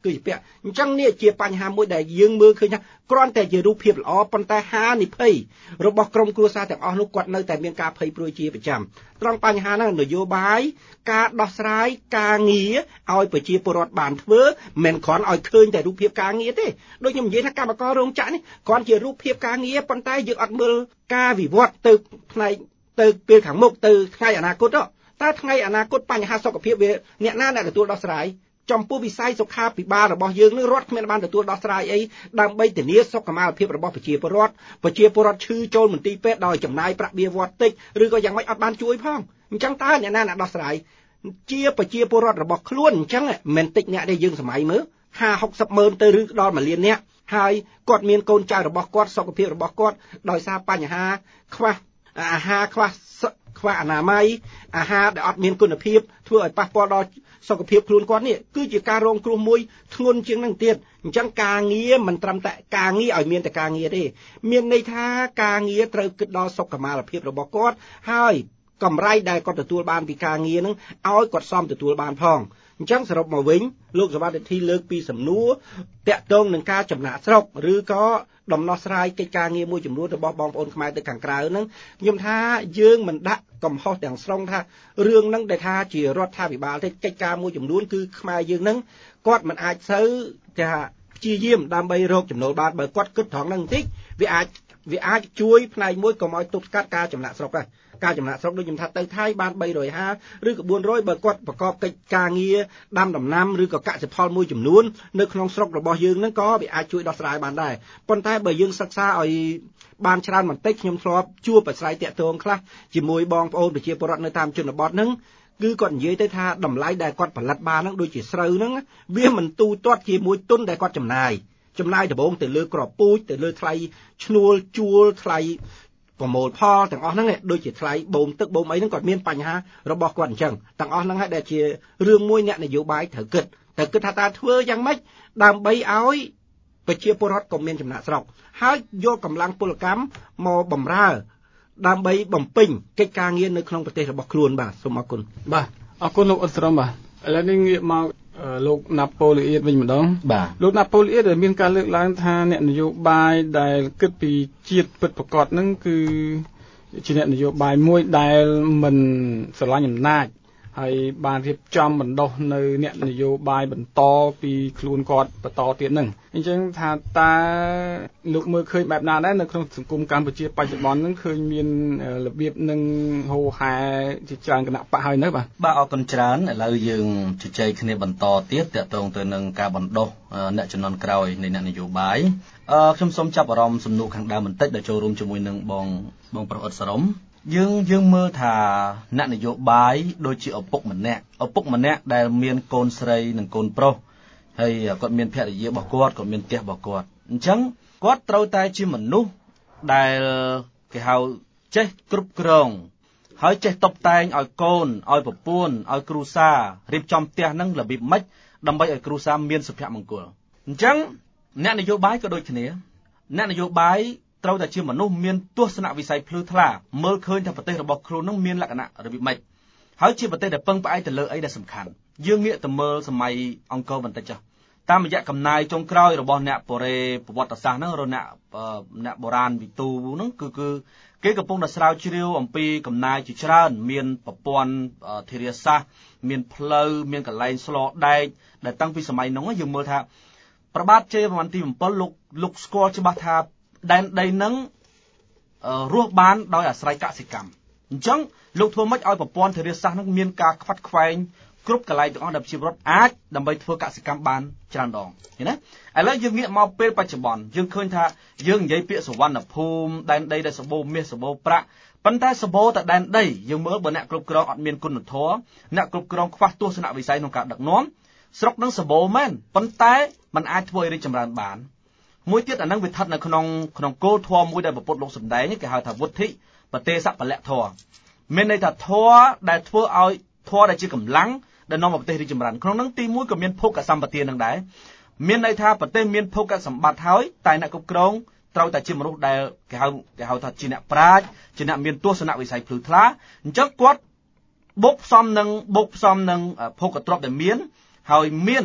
គឺជាពាក់អញ្ចឹងនេះជាបញ្ហាមួយដែលយើងមើលឃើញថាគ្រាន់តែជារូបភាពល្អប៉ុន្តែហានិភ័យរបស់ក្រុមគ្រួសារទាំងអស់នោះគាត់នៅតែមានការភ័យព្រួយជាប្រចាំត្រង់បញ្ហាហ្នឹងនយោបាយការដោះស្រាយការងារឲ្យប្រជាពលរដ្ឋបានធ្វើមិនគ្រាន់ឲ្យឃើញតែរូបភាពការងារទេដូចខ្ញុំនិយាយថាកម្មកររោងចក្រនេះគ្រាន់ជារូបភាពការងារប៉ុន្តែយើងអត់មើលការវិវត្តទៅផ្នែកទៅពេលខាងមុខទៅថ្ងៃអនាគតតើថ្ងៃអនាគតបញ្ហាសុខភាពវាអ្នកណាអ្នកទទួលដោះស្រាយចំពោះវិស័យសុខាភិបាលរបស់យើងនឹងរដ្ឋគ្មានបានទទួលដោះស្រាយអីដើម្បីធានាសុខុមាលភាពរបស់ប្រជាពលរដ្ឋឈឺចូលមន្ទីរពេទ្យដោយចំណាយប្រាក់បៀវត្សតិចឬក៏យ៉ាងម៉េចអត់បានជួយផងអញ្ចឹងតើអ្នកណាអ្នកដោះស្រាយជាប្រជាពលរដ្ឋរបស់ខ្លួនអញ្ចឹងមិនតិចអ្នកទេយើងសម័យមើល50-60ម៉ឺនទៅឬដល់1លានអ្នកហើយគាត់មានកូនចៅរបស់គាត់សុខភាពរបស់គាត់ដោយសារបញ្ហាខ្វះអាហារខ្វះអនាម័យអាហារដែលអត់មានគុណភាពធ្វើឲ្យប៉ះពាល់ដល់សុខភាពខ្លួនគាត់នេះគឺជាការរងគ្រោះមួយធ្ងន់ជាងនឹងទៀតអញ្ចឹងការងារមិនត្រឹមតែការងារឲ្យមានតែការងារទេមានន័យថាការងារត្រូវគិតដល់សុខុមាលភាពរបស់គាត់ហើយកម្រៃដែលគាត់ទទួលបានពីការងារនឹងឲ្យគាត់សមទទួលបានផងអញ្ចឹងសរុបមកវិញលោកសវត្ថិធីលើកពីសំណួរតាក់ទងនឹងការចំណាក់ស្រុកឬក៏ដំណោះស្រាយកិច្ចការងារមួយចំនួនរបស់បងប្អូនខ្មែរទៅខាងក្រៅហ្នឹងខ្ញុំថាយើងមិនដាក់កំហុសទាំងស្រុងថារឿងហ្នឹងដែលថាជារដ្ឋាភិបាលទេកិច្ចការមួយចំនួនគឺខ្មែរយើងហ្នឹងគាត់មិនអាចសូវថាព្យាយាមដើម្បីរកចំណូលបានបើគាត់គិតត្រង់ហ្នឹងបន្តិចវាអាចជួយផ្នែកមួយកុំឲ្យទប់ស្កាត់ការចំណាក់ស្រុកដែរការចំណាក់ស្រុកដូចខ្ញុំថាទៅថៃបាន350ឬក៏400បើគាត់ប្រកបកិច្ចការងារដាំដំណាំឬក៏កសិផលមួយចំនួននៅក្នុងស្រុករបស់យើងហ្នឹងក៏វាអាចជួយដោះស្រាយបានដែរប៉ុន្តែបើយើងសិក្សាឲ្យបានច្រើនបន្តិចខ្ញុំធ្លាប់ជួបអាស្រ័យតាក់ទងខ្លះជាមួយបងប្អូនប្រជាពលរដ្ឋនៅតាមជនបទហ្នឹងគឺគាត់និយាយទៅថាតម្លៃដែលគាត់ផលិតបានហ្នឹងដូចជាស្រូវហ្នឹងវាមិនទូទាត់ជាមួយទុនដែលគាត់ចំណាយដំបូងទៅលើក្របពូជទៅលើថ្លៃឈ្នួលជួលថ្លៃប្រមូលផលទាំងអស់ហ្នឹងដូចជាថ្លៃបូមទឹកបូមអីហ្នឹងគាត់មានបញ្ហារបស់គាត់អញ្ចឹងទាំងអស់ហ្នឹងហើយដែលជារឿងមួយអ្នកនយោបាយត្រូវគិតថាតើធ្វើយ៉ាងម៉េចដើម្បីឲ្យប្រជាពលរដ្ឋក៏មានចំណាក់ស្រុកហើយយកកម្លាំងពលកម្មមកបម្រើដើម្បីបំពេញកិច្ចការងារនៅក្នុងប្រទេសរបស់ខ្លួនបាទសូមអរគុណបាទអរគុណលោកអ៊ុតស្រមបាទឥឡូវនេះងាកមកលោកណាប៉ូលីអៀតវិញម្ដងបាទលោកណាប៉ូលីអៀតដែលមានការលើកឡើងថាអ្នកនយោបាយដែលគិតពីជាតិពិតប្រាកដហ្នឹងគឺជាអ្នកនយោបាយមួយដែលមិនស្រឡាញ់អំណាចហើយបានរៀបចំបណ្ដោះនៅអ្នកនយោបាយបន្តពីខ្លួនគាត់បន្តទៀតហ្នឹងអញ្ចឹងថាតើលោកមើលឃើញបែបណាដែរនៅក្នុងសង្គមកម្ពុជាបច្ចុប្បន្នហ្នឹងឃើញមានរបៀបនឹងហូរហែជាច្រើនគណៈបកហើយនៅបាទអរគុណច្រើនឥឡូវយើងជជែកគ្នាបន្តទៀតទាក់ទងទៅនឹងការបណ្ដោះអ្នកជំនាន់ក្រោយនៃអ្នកនយោបាយខ្ញុំសូមចាប់អារម្មណ៍សំណួរខាងដើមបន្តិចដែលចូលរួមជាមួយនឹងបងប្រុសអ៊ុតសរមយើងមើលថាអ្នកនយោបាយដូចជាឪពុកម្នាក់ដែលមានកូនស្រីនិងកូនប្រុសហើយគាត់មានភរិយារបស់គាត់មានផ្ទះរបស់គាត់អញ្ចឹងគាត់ត្រូវតែជាមនុស្សដែលគេហៅចេះគ្រប់គ្រងហើយចេះតុបតែងឲ្យកូនឲ្យប្រពន្ធឲ្យគ្រួសាររៀបចំផ្ទះហ្នឹងរបៀបម៉េចដើម្បីឲ្យគ្រួសារមានសុភមង្គលអញ្ចឹងអ្នកនយោបាយក៏ដូចគ្នាអ្នកនយោបាយត្រូវតែជាមនុស្សមានទស្សនវិស័យភ្លឺថ្លាមើលឃើញថាប្រទេសរបស់ខ្លួននឹងមានលក្ខណៈរបៀបម៉េចហើយជាប្រទេសដែលពឹងផ្អែកទៅលើអីដែលសំខាន់យើងងាកទៅមើលសម័យអង្គរបន្តិចចុះតាមរយៈកំណាយចុងក្រោយរបស់អ្នកបរិប្រវត្តិសាស្ត្រហ្នឹងឬអ្នកបុរាណវិទូហ្នឹងគឺគេកំពុងតែស្រាវជ្រាវអំពីកំណាយជាច្រើនមានប្រព័ន្ធធារាសាស្ត្រមានផ្លូវមានកន្លែងស្លដែកដែលតាំងពីសម័យនោះយើងមើលថាព្រះបាទជ័យវរ្ម័នទី7លោកស្គាល់ច្បាស់ថាដែនដីនឹងរស់បានដោយអាស្រ័យកសិកម្មអញ្ចឹងលោកធ្វើម៉េចឲ្យប្រព័ន្ធធារាសាស្ត្រនឹងមានការខ្វាត់ខ្វែងគ្រប់កន្លែងទាំងអស់ដែលប្រជាពលរដ្ឋអាចដើម្បីធ្វើកសិកម្មបានច្រើនដងឃើញទេឥឡូវយើងងាកមកពេលបច្ចុប្បន្នយើងឃើញថាយើងនិយាយពាក្យសវណ្ណភូមិដែនដីដែលសម្បូរមាសសម្បូរប្រាក់ប៉ុន្តែសម្បូរតែដែនដីយើងមើលបើអ្នកគ្រប់គ្រងអត់មានគុណធម៌អ្នកគ្រប់គ្រងខ្វះទស្សនវិស័យក្នុងការដឹកនាំស្រុកនឹងសម្បូរមែនប៉ុន្តែมันអាចធ្វើឲ្យរីកចម្រើនបានមួយទៀតអានឹងវាស្ថិតនៅក្នុងគោលធម៌មួយដែលពុទ្ធលោកសម្ដែងគេហៅថាវុទ្ធិបទេសពលៈធម៌មានន័យថាធម៌ដែលធ្វើឲ្យធម៌ដែលជាកម្លាំងដែលនាំឲ្យប្រទេសរីកចម្រើនក្នុងនោះទី1ក៏មានភោគសម្បត្តិនឹងដែរមានន័យថាប្រទេសមានភោគសម្បត្តិហើយតែអ្នកគ្រប់គ្រងត្រូវតែជាមនុស្សដែលគេហៅថាជាអ្នកប្រាជ្ញជាអ្នកមានទស្សនវិស័យភ្លឺថ្លាអញ្ចឹងគាត់បូកផ្សំនឹងភោគទ្រព្យដែលមានហើយមាន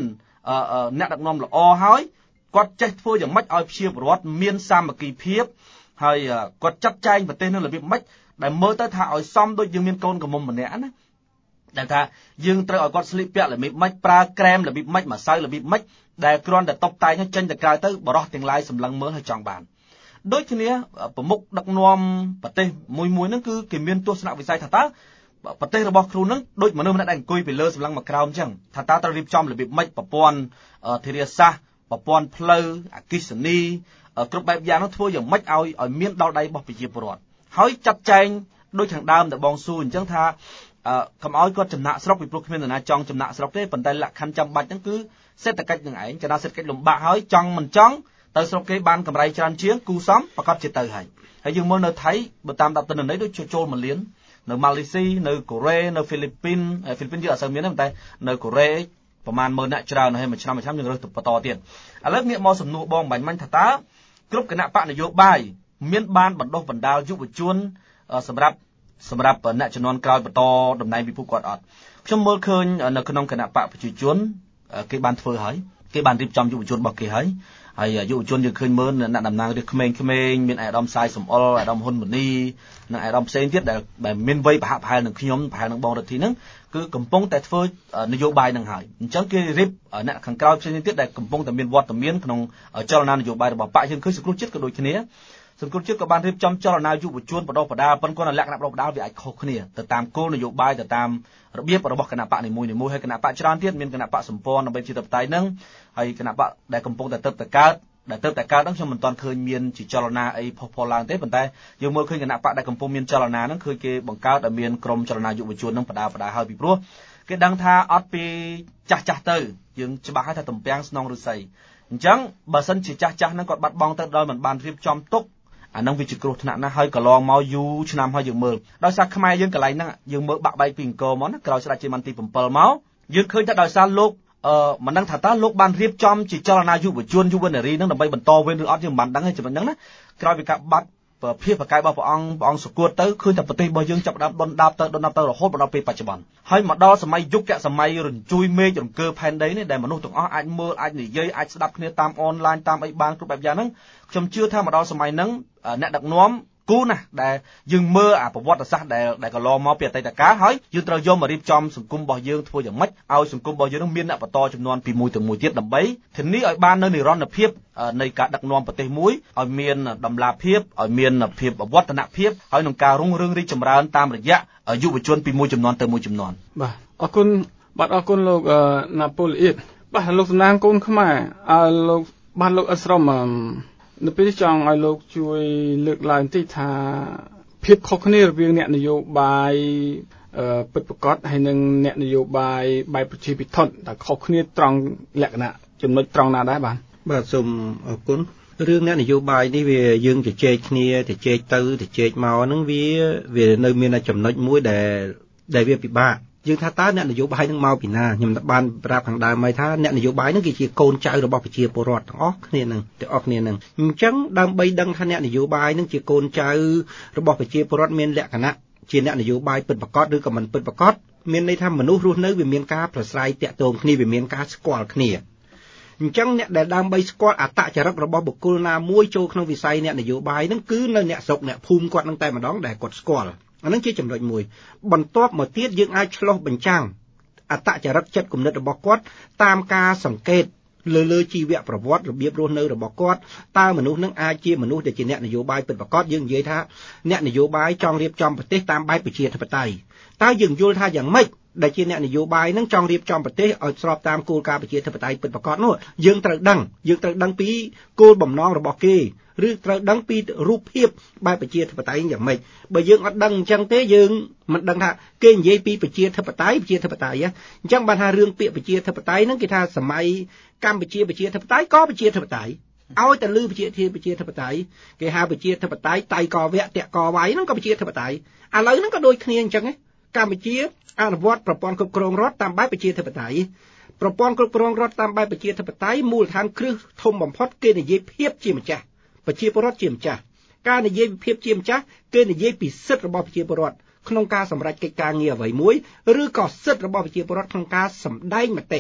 អ្នកដឹកនាំល្អហើយគាត់ចេះធ្វើយ៉ាងម៉េចឲ្យប្រជាពលរដ្ឋមានសាមគ្គីភាពហើយគាត់ចាត់ចែងប្រទេសនឹងរបៀបម៉េចដែលមើលទៅថាឲ្យសមដូចយើងមានកូនកំមុំម្នាក់ណាដែលថាយើងត្រូវឲ្យគាត់ស្លៀកពាក់របៀបម៉េចប្រើក្រែមរបៀបម៉េចម្សៅរបៀបម៉េចដែលគ្រាន់តែតុបតែងឲ្យចេញទៅក្រៅទៅបរោះទាំងឡាយសម្លឹងមើលឲ្យចង់បានដូចគ្នាប្រមុខដឹកនាំប្រទេសមួយហ្នឹងគឺគេមានទស្សនវិស័យថាតើប្រទេសរបស់គ្រូនឹងដូចមនុស្សម្នាក់ដែលអង្គុយពីលើសម្លឹងមកក្រោមអញ្ចឹងថាតើត្រូវរៀបចំរបៀបម៉េចប្រព័ន្ធធារាសាស្ត្រប្រព័ន្ធផ្លូវអគ្គិសនីគ្រប់បែបយ៉ាងនោះធ្វើយ៉ាងម៉េចឲ្យមានដល់ដៃរបស់ប្រជាពលរដ្ឋហើយចាត់ចែងដូចខាងដើមដែលបងសួរអញ្ចឹងថាកុំឲ្យគាត់ចំណាក់ស្រុកពីព្រោះគ្មាននរណាចង់ចំណាក់ស្រុកទេប៉ុន្តែលក្ខខណ្ឌចាំបាច់ហ្នឹងគឺសេដ្ឋកិច្ចនឹងឯងចំណាសេដ្ឋកិច្ចលំបាកហើយចង់មិនចង់ទៅស្រុកគេបានកម្រៃច្រើនជាងគូសំប្រកាសជាទៅហើយយើងមើលនៅថៃបើតាមដបទិន្នន័យដូចចូល1លាននៅម៉ាឡេស៊ីនៅកូរ៉េនៅហ្វីលីពីនយើងអត់សូវមានទេតែនៅកូរ៉េប្រហែល10000នាក់ច្រើនហើយមួយឆ្នាំយើងរើសបន្តទៀតឥឡូវងាកមកសំណួរបងបាញ់ថាតើគ្រប់គណៈបកនយោបាយមានបានបណ្ដុះបណ្ដាលយុវជនសម្រាប់អ្នកជំនាន់ក្រោយបន្តតំណែងពិភពគាត់អត់ខ្ញុំមើលឃើញនៅក្នុងគណៈបកប្រជាជនគេបានធ្វើហើយគេបានរៀបចំយុវជនរបស់គេហើយយុវជនយើងឃើញមើលអ្នកតំណាងរាស្ត្រក្មេងៗមានអាយដាមសាយសំអល់អាយដាមហ៊ុនម៉ាណីនិងអាយដាមផ្សេងទៀតដែលមានវ័យប្រហាក់ប្រហែលនឹងខ្ញុំប្រហែលនឹងបងរដ្ឋីហ្នឹងគឺកំពុងតែធ្វើនយោបាយនឹងហើយអញ្ចឹងគេរៀបអ្នកខាងក្រោយផ្សេងទៀតដែលកំពុងតែមានវត្តមានក្នុងចលនានយោបាយរបស់បកយើងឃើញសង្គ្រោះជាតិក៏ដូចគ្នាសង្គ្រោះជាតិក៏បានរៀបចំចលនាយុវជនបដិបដាប៉ុន្តែគាត់លក្ខណៈបដិបដាវាអាចខុសគ្នាទៅតាមគោលនយោបាយទៅតាមរបៀបរបស់គណៈបកនីមួយៗហើយគណៈបកច្រើនទៀតមានគណៈបកសម្ព័ន្ធដើម្បីជាតបតៃហ្នឹងហើយគណៈបកដែលកំពុងតែទៅកើតហ្នឹងខ្ញុំមិនទាន់ឃើញមានជាចលនាអីផុសផុលឡើងទេប៉ុន្តែយើងមើលឃើញគណៈបកដែលកំពុងមានចលនាហ្នឹងឃើញគេបង្កើតឲ្យមានក្រុមចលនាយុវជនហ្នឹងបដាហើយពីព្រោះគេដឹងថាអត់ពីចាស់ទៅយើងច្បាស់ហើយថាតំពាំងស្នងឫស្សីអញ្ចឹងបើសិនជាចាស់ហ្នឹងគាត់បាត់បង់ទៅដោយមិនបានរៀបចំទុកអានឹងវាជាគ្រោះថ្នាក់ណាស់ហើយកន្លងមកយូរឆ្នាំហើយយើងមើលដោយសារខ្មែរយើងកន្លែងហ្នឹងយើងមើលបាក់បែកពីអង្គរមកណាក្រោយស្ដេចជ័យមន្ទីរ7មកយើងឃើញថាដោយសារលោកមិនដឹងថាតើលោកបានរៀបចំជាចលនាយុវជនយុវនារីនឹងដើម្បីបន្តវេនឬអត់យើងមិនដឹងទេចំណឹងណាក្រោយពីការបាត់ភាពប្រកែករបស់ព្រះអង្គសុគតទៅឃើញតែប្រទេសរបស់យើងចាប់ដើមដុនដាបទៅរហូតដល់ពេលបច្ចុប្បន្នហើយមកដល់សម័យយុគសម័យរញ្ជួយមេឃរង្គើផែនដីនេះដែលមនុស្សទាំងអស់អាចមើលអាចនិយាយអាចស្ដាប់គ្នាតាមអនឡាញតាមអីបានគ្រប់បែបយ៉ាងហ្នឹងខ្ញុំជឿថាមកដល់សម័យហ្នឹងអ្នកដឹកនាំគូណាដែលយើងមើលប្រវត្តិសាស្ត្រដែលកន្លងមកពីអតីតកាលហើយយើងត្រូវយកមករៀបចំសង្គមរបស់យើងធ្វើយ៉ាងម៉េចឲ្យសង្គមរបស់យើងនឹងមានអ្នកបន្តចំនួនពីមួយទៅមួយទៀតដើម្បីធានាឲ្យបាននៅនិរន្តរភាពនៃការដឹកនាំប្រទេសមួយឲ្យមានតម្លាភាពឲ្យមានភាពវឌ្ឍនភាពហើយនឹងការរុងរឿងរីកចម្រើនតាមរយៈយុវជនពីមួយចំនួនទៅមួយចំនួនបាទអរគុណលោកណាប៉ូលីអ៊ីតបាទលោកសំណាងកូនខ្មែរលោកអស្រមនៅពេលចង់ឲ្យលោកជួយលើកឡើងតិចថាភាពខុសគ្នារវាងអ្នកនយោបាយពិតប្រាកដហើយនិងអ្នកនយោបាយបែបប្រជាពិធតើខុសគ្នាត្រង់លក្ខណៈចំណុចត្រង់ណាដែរបាទសូមអរគុណរឿងអ្នកនយោបាយនេះវាយើងជជែកគ្នាជជែកទៅជជែកមកហ្នឹងវានៅមានចំណុចមួយដែលវាពិបាកយើងថាតើអ្នកនយោបាយនឹងមកពីណាខ្ញុំបានប្រាប់ខាងដើមមកថាអ្នកនយោបាយនឹងគឺជាកូនចៅរបស់ប្រជាពលរដ្ឋទាំងអស់គ្នានឹងអញ្ចឹងដើម្បីដឹងថាអ្នកនយោបាយនឹងជាកូនចៅរបស់ប្រជាពលរដ្ឋមានលក្ខណៈជាអ្នកនយោបាយពិតប្រាកដឬក៏មិនពិតប្រាកដមានន័យថាមនុស្សរស់នៅវាមានការប្រស្រ័យតាក់ទងគ្នាវាមានការស្គាល់គ្នាអញ្ចឹងអ្នកដែលដើម្បីស្គាល់អត្តចរិតរបស់បុគ្គលណាមួយចូលក្នុងវិស័យអ្នកនយោបាយនឹងគឺនៅអ្នកស្រុកអ្នកភូមិគាត់នឹងតែម្ដងដែលគាត់ស្គាល់អានឹងជាចំណុចមួយបន្ទាប់មកទៀតយើងអាចឆ្លុះបញ្ចាំងអត្តចរិតចិត្តគំនិតរបស់គាត់តាមការសង្កេតលើជីវប្រវត្តិរបៀបរស់នៅរបស់គាត់តើមនុស្សនឹងអាចជាមនុស្សដែលជាអ្នកនយោបាយពិតប្រាកដយើងនិយាយថាអ្នកនយោបាយចង់រៀបចំប្រទេសតាមបែបប្រជាធិបតេយ្យតើយើងយល់ថាយ៉ាងម៉េចដែលជាអ្នកនយោបាយនឹងចង់រៀបចំប្រទេសឲ្យស្របតាមគោលការណ៍ប្រជាធិបតេយ្យពិតប្រាកដនោះយើងត្រូវដឹងពីគោលបំណងរបស់គេឬត្រូវដឹងពីរូបភាពបែបប្រជាធិបតេយ្យយ៉ាងម៉េចបើយើងអត់ដឹងអញ្ចឹងទេយើងមិនដឹងថាគេនិយាយពីប្រជាធិបតេយ្យអញ្ចឹងបានថារឿងពាក្យប្រជាធិបតេយ្យហ្នឹងគេថាសម័យកម្ពុជាប្រជាធិបតេយ្យក៏ប្រជាធិបតេយ្យឲ្យតែលឺប្រជាធិបតេយ្យគេហៅប្រជាធិបតេយ្យតៃកវៈតកវៃហ្នឹងក៏ប្រជាធិបតេយ្យឥឡូវហ្នឹងក៏ដូចគ្នាអញ្ចឹងកម្ពុជាអនុវត្តប្រព័ន្ធគ្រប់គ្រងរដ្ឋតាមបែបប្រជាធិបតេយ្យប្រព័ន្ធគ្រប់គ្រងរដ្ឋតាមបែបប្រជាធិបតេយ្យមូលដ្ឋានគ្រឹះធំបំផុតគេនិយាយភាពជាម្ចាស់ប្រជាពលរដ្ឋជាម្ចាស់ការនិយាយពីភាពជាម្ចាស់គេនិយាយពីសិទ្ធិរបស់ប្រជាពលរដ្ឋក្នុងការសម្រេចកិច្ចការងារអ្វីមួយឬក៏សិទ្ធិរបស់ប្រជាពលរដ្ឋក្នុងការសម្ដែងមតិ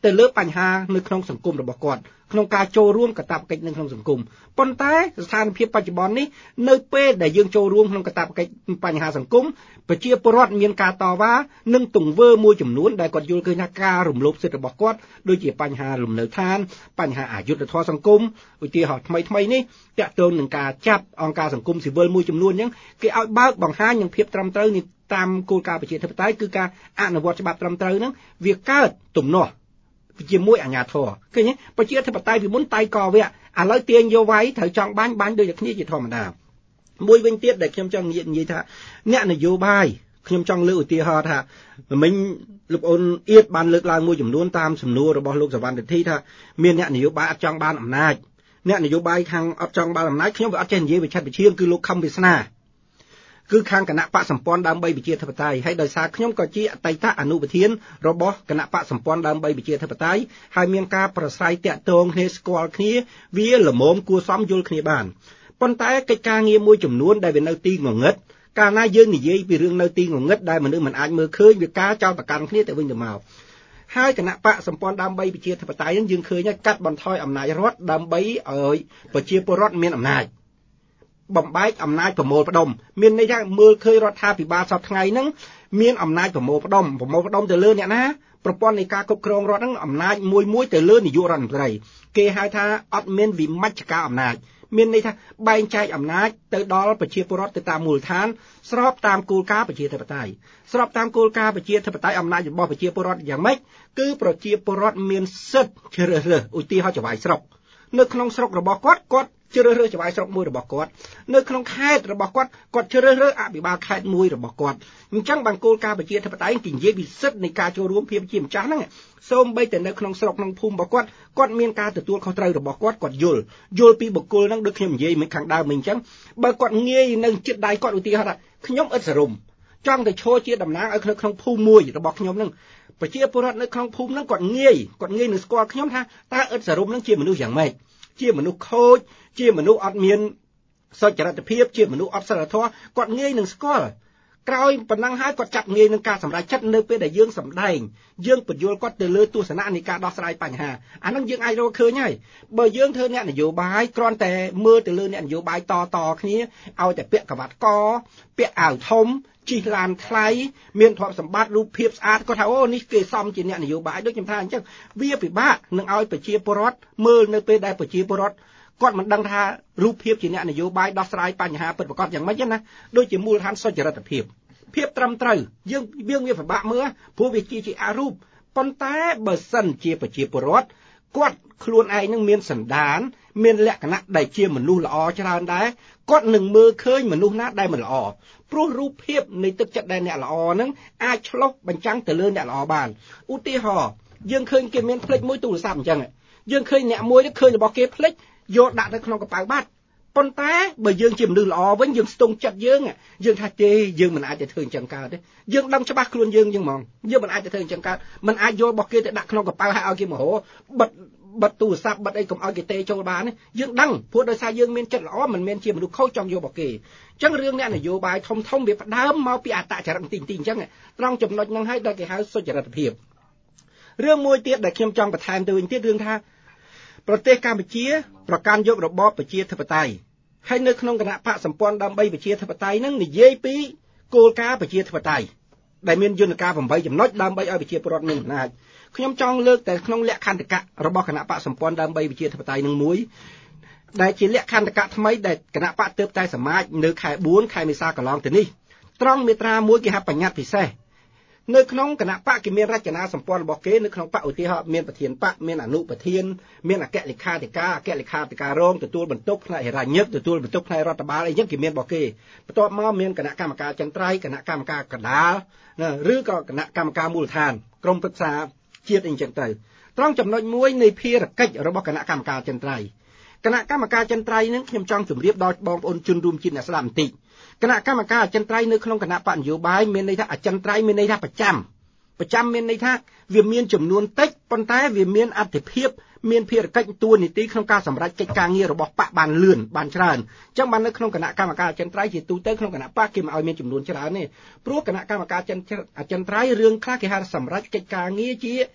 ទៅលើបញ្ហានៅក្នុងសង្គមរបស់គាត់ក្នុងការចូលរួមកាតព្វកិច្ចនៅក្នុងសង្គមប៉ុន្តែស្ថានភាពបច្ចុប្បន្ននេះនៅពេលដែលយើងចូលរួមក្នុងកាតព្វកិច្ចបញ្ហាសង្គមប្រជាពលរដ្ឋមានការតវ៉ានិងទង្វើមួយចំនួនដែលគាត់យល់ឃើញថាការរំលោភសិទ្ធិរបស់គាត់ដូចជាបញ្ហាលំនៅឋានបញ្ហាអយុត្តិធម៌សង្គមឧទាហរណ៍ថ្មីនេះតាក់ទងនឹងការចាប់អង្គការសង្គមស៊ីវិលមួយចំនួនអញ្ចឹងគេឲ្យបើកបង្ហាញនឹងភាពត្រឹមត្រូវនេះតាមគោលការណ៍ប្រជាធិបតេយ្យគឺការអនុវត្តច្បាប់ត្រឹមត្រូវហ្នឹងវាកើតទំនាស់ជាមួយអាជ្ញាធរឃើញទេប្រជាធិបតេយ្យពីមុនតៃកវៈឥឡូវទាញយកវាយត្រូវចង់បាញ់ដូចតែគ្នាជាធម្មតាមួយវិញទៀតដែលខ្ញុំចង់និយាយថាអ្នកនយោបាយខ្ញុំចង់លើកឧទាហរណ៍ថាមិញលោកអូនអៀតបានលើកឡើងមួយចំនួនតាមសំណួររបស់លោកសវណ្ណរិទ្ធីថាមានអ្នកនយោបាយអត់ចង់បានអំណាចអ្នកនយោបាយខាងអត់ចង់បានអំណាចខ្ញុំវាអត់ចេះនិយាយវិឆិតវិឈៀងគឺលោកខំវាសនាគឺខាងគណៈបកសម្ព័ន្ធដើម្បីប្រជាធិបតេយ្យហើយដោយសារខ្ញុំក៏ជាអតីតអនុប្រធានរបស់គណៈបកសម្ព័ន្ធដើម្បីប្រជាធិបតេយ្យហើយមានការប្រស្រ័យតាក់ទងគ្នាស្គាល់គ្នាវាល្មមគួរសមយល់គ្នាបានប៉ុន្តែកិច្ចការងារមួយចំនួនដែលវានៅទីងងឹតកាលណាយើងនិយាយពីរឿងនៅទីងងឹតដែលមនុស្សមិនអាចមើលឃើញវាការចោទប្រកាន់គ្នាទៅវិញទៅមកហើយគណៈបកសម្ព័ន្ធដើម្បីប្រជាធិបតេយ្យនឹងយើងឃើញថាកាត់បន្ថយអំណាចរដ្ឋដើម្បីឲ្យប្រជាពលរដ្ឋមានអំណាចបំបែកអំណាចប្រមូលផ្ដុំមានន័យថាមើលឃើញរដ្ឋាភិបាលសពថ្ងៃហ្នឹងមានអំណាចប្រមូលផ្ដុំទៅលើអ្នកណាប្រព័ន្ធនៃការគ្រប់គ្រងរដ្ឋហ្នឹងអំណាចមួយទៅលើនាយករដ្ឋមន្ត្រីគេហៅថាអត់មានវិមជ្ឈការអំណាចមានន័យថាបែងចែកអំណាចទៅដល់ប្រជាពលរដ្ឋទៅតាមមូលដ្ឋានស្របតាមគោលការណ៍ប្រជាធិបតេយ្យស្របតាមគោលការណ៍ប្រជាធិបតេយ្យអំណាចរបស់ប្រជាពលរដ្ឋយ៉ាងម៉េចគឺប្រជាពលរដ្ឋមានសិទ្ធិជ្រើសរើសឧទាហរណ៍ចៅហ្វាយស្រុកនៅក្នុងស្រុករបស់គាត់ជ្រើសរើសចៅហ្វាយស្រុកមួយរបស់គាត់នៅក្នុងខេត្តរបស់គាត់ជ្រើសរើសអភិបាលខេត្តមួយរបស់គាត់អញ្ចឹងបានគោលការណ៍ប្រជាធិបតេយ្យគេនិយាយពីសិទ្ធិនៃការចូលរួមភាពជាម្ចាស់ហ្នឹងសូម្បីតែនៅក្នុងស្រុកក្នុងភូមិរបស់គាត់មានការទទួលខុសត្រូវរបស់គាត់យល់ពីបុគ្គលហ្នឹងដូចខ្ញុំនិយាយមិនខាងដើមមិញអញ្ចឹងបើគាត់ងាយនៅចិត្តដៃគាត់ឧទាហរណ៍ថាខ្ញុំឥតសរុំចង់ទៅឈរជាតំណាងឲ្យក្នុងភូមិមួយរបស់ខ្ញុំហ្នឹងប្រជាពលរដ្ឋនៅក្នុងភូមិហ្នឹងគាត់ងាយនឹងស្គាល់ខ្ញុំថាតើឥតសរុំហ្នឹងជាមនុស្សយ៉ាងម៉េចជាមនុស្សខូចជាមនុស្សអត់មានសុចរិតភាពជាមនុស្សអត់សិលធម៌គាត់ងាយនឹងស្គាល់ក្រោយប៉ុណ្ណឹងហើយគាត់ចាប់ងាយនឹងការសម្រេចចិត្តនៅពេលដែលយើងសម្ដែងយើងបញ្យល់គាត់ទៅលើទស្សនៈនៃការដោះស្រាយបញ្ហាអាហ្នឹងយើងអាចរកឃើញហើយបើយើងធ្វើអ្នកនយោបាយគ្រាន់តែមើលទៅលើអ្នកនយោបាយតគ្នាឲ្យតែពាក់ក្រវ៉ាត់កពាក់អាវធំជិះឡានថ្លៃមានទ្រព្យសម្បត្តិរូបភាពស្អាតគាត់ថាអូនេះគេសមជាអ្នកនយោបាយដូចខ្ញុំថាអញ្ចឹងវាពិបាកនឹងឲ្យប្រជាពលរដ្ឋមើលនៅពេលដែលប្រជាពលរដ្ឋគាត់មិនដឹងថារូបភាពជាអ្នកនយោបាយដោះស្រាយបញ្ហាពិតប្រាកដយ៉ាងម៉េចណាដូចជាមូលដ្ឋានសុចរិតភាពត្រឹមត្រូវយើងវាពិបាកមើលព្រោះវាជាអរូបប៉ុន្តែបើសិនជាប្រជាពលរដ្ឋគាត់ខ្លួនឯងនឹងមានសន្តានមានលក្ខណៈដែលជាមនុស្សល្អច្រើនដែរគាត់នឹងមើលឃើញមនុស្សណាដែលមិនល្អព្រោះរូបភាពនៃទឹកចិត្តដែលអ្នកល្អហ្នឹងអាចឆ្លុះបញ្ចាំងទៅលើអ្នកល្អបានឧទាហរណ៍យើងឃើញគេមានផ្លេចមួយទូរស័ព្ទអញ្ចឹងយើងឃើញអ្នកមួយឃើញរបស់គេផ្លេចយកដាក់នៅក្នុងកប៉ៅបាត់ប៉ុន្តែបើយើងជាមនុស្សល្អវិញយើងស្ទង់ចិត្តយើងថាទេយើងមិនអាចទៅធ្វើអញ្ចឹងកើតទេយើងដឹងច្បាស់ខ្លួនយើងហ្មងយើងមិនអាចទៅធ្វើអញ្ចឹងកើតមិនអាចយករបស់គេទៅដាក់ក្នុងកប៉ៅហើយឲ្យគេមករបិទទូរស័ព្ទបិទអីកុំឲ្យគេទេចូលបានយើងដឹងព្រោះដោយសារយើងមានចិត្តល្អមិនមែនជាមនុស្សខូចចង់យករបស់គេអញ្ចឹងរឿងអ្នកនយោបាយធំវាផ្ដើមមកពីអត្តចរិតទីអញ្ចឹងត្រង់ចំណុចហ្នឹងហើយដែលគេហៅសុចរិតភាពរឿងមួយទៀតដែលខ្ញុំចង់បន្ថែមទៅវិញទៀតរឿងថាប្រទេសកម្ពុជាប្រកាន់យករបបប្រជាធិបតេយ្យហើយនៅក្នុងគណៈបកសម្ព័ន្ធដើម្បីប្រជាធិបតេយ្យហ្នឹងនិយាយពីគោលការណ៍ប្រជាធិបតេយ្យដែលមានយន្តការ8ចំណុចដើម្បីឲ្យប្រជាពលរដ្ឋមានអំណាចខ្ញុំចង់លើកតែក្នុងលក្ខន្តិកៈរបស់គណៈបកសម្ព័ន្ធដើម្បីប្រជាធិបតេយ្យនឹងមួយដែលជាលក្ខន្តិកៈថ្មីដែលគណៈបកទើបតែសមាជនៅខែ4ខែមេសាកន្លងទៅនេះត្រង់មាត្រា1គេហៅបញ្ញត្តិពិសេសនៅក្នុងគណៈបកគេមានរចនាសម្ព័ន្ធរបស់គេនៅក្នុងបកឧទាហរណ៍មានប្រធានបកមានអនុប្រធានមានអគ្គលេខាធិការរងទទួលបន្ទុកផ្នែកហិរញ្ញិកទទួលបន្ទុកផ្នែករដ្ឋបាលអីចឹងគេមានរបស់គេបន្ទាប់មកមានគណៈកម្មការចន្ទ្រៃគណៈកម្មការកណ្ដាលឬក៏គណៈកម្មការមូលដ្ឋានក្រុមប្រឹក្សាជាតិអីចឹងទៅត្រង់ចំណុចមួយនៃភារកិច្ចរបស់គណៈកម្មការចន្ទ្រៃគណៈកម្មការចន្ទ្រៃនឹងខ្ញុំចង់ជម្រាបដល់បងប្អូនជនរួមជាតិអ្នកស្ដាប់បន្តិចគណៈកម្មការអចិន្ត្រៃយ៍នៅក្នុងគណៈបកនយោបាយមានន័យថាអចិន្ត្រៃយ៍មានន័យថាប្រចាំមានន័យថាវាមានចំនួនតិចប៉ុន្តែវាមានអត្ថិភាពមានភារកិច្ចតួនាទីក្នុងការសម្រេចកិច្ចការងាររបស់បកបានលឿនបានច្រើនអញ្ចឹងបាននៅក្នុងគណៈកម្មការអចិន្ត្រៃយ៍ជាទូទៅក្នុងគណៈបកគេមិនឲ្យមានចំនួនច្រើនទេព្រោះគណៈកម្មការអចិន្ត្រៃយ៍រឿងខ្លះគេហៅសម្រេចកិច្ចការងារជា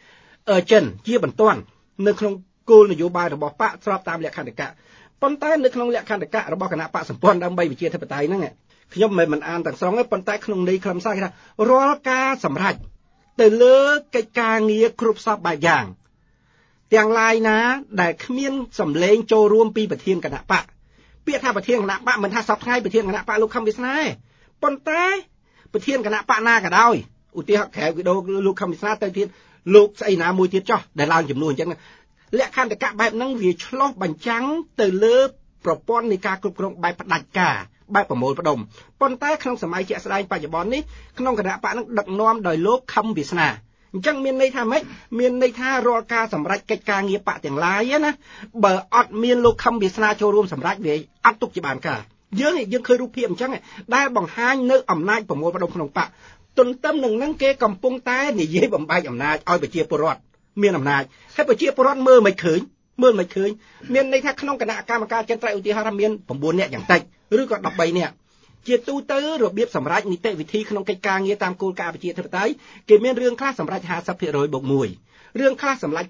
urgent ជាបន្ទាន់នៅក្នុងគោលនយោបាយរបស់បកស្របតាមលក្ខន្តិកៈប៉ុន្តែនៅក្នុងលក្ខន្តិកៈរបស់គណៈបកសម្ព័ន្ធដើម្បីប្រជាធិបតេយ្យហ្នឹងខ្ញុំមិនអានទាំងស្រុងទេប៉ុន្តែក្នុងន័យខ្លឹមសារគេថារាល់ការសម្រេចទៅលើកិច្ចការងារគ្រប់សពបែបយ៉ាងទាំងឡាយណាដែលគ្មានសម្លេងចូលរួមពីប្រធានគណៈបកពាក្យថាប្រធានគណៈបកមិនថាសពថ្ងៃប្រធានគណៈបកលោកខំវាសនាទេប៉ុន្តែប្រធានគណៈបកណាក៏ដោយឧទាហរណ៍ក្រៅវីដេអូលោកខំវាសនាទៅទៀតលោកស្អីណាមួយទៀតចោះដែលឡើងចំនួនអញ្ចឹងលក្ខន្តិកៈបែបហ្នឹងវាឆ្លោះបញ្ចាំងទៅលើប្រព័ន្ធនៃការគ្រប់គ្រងបែបផ្ដាច់ការបែបប្រមូលផ្ដុំប៉ុន្តែក្នុងសម័យជាក់ស្ដែងបច្ចុប្បន្ននេះក្នុងគណៈបកហ្នឹងដឹកនាំដោយលោកខំវាសនាអញ្ចឹងមានន័យថាម៉េចមានន័យថារាល់ការសម្រេចកិច្ចការងារបកទាំងឡាយណាបើអត់មានលោកខំវាសនាចូលរួមសម្រេចវាអត់ទុកជាបានការយើងឃើញរូបភាពអញ្ចឹងដែលបង្ហាញនៅអំណាចប្រមូលផ្ដុំក្នុងបកទន្ទឹមនឹងហ្នឹងគេកំពុងតែនិយាយបំបែកអំណាចឲ្យប្រជាពលរដ្ឋមានអំណាចហើយប្រជាពលរដ្ឋមើលមិនឃើញមានន័យថាក្នុងគណៈកម្មការចិនត្រៃឧទាហរណ៍មាន9នាក់យ៉ាងតិចឬក៏13នាក់ជាទូទៅរបៀបសម្រេចនីតិវិធីក្នុងកិច្ចការងារតាមគោលការណ៍ប្រជាធិបតេយ្យគេមានរឿងខ្លះសម្រេច 50% បូក1រឿងខ្លះសម្រេច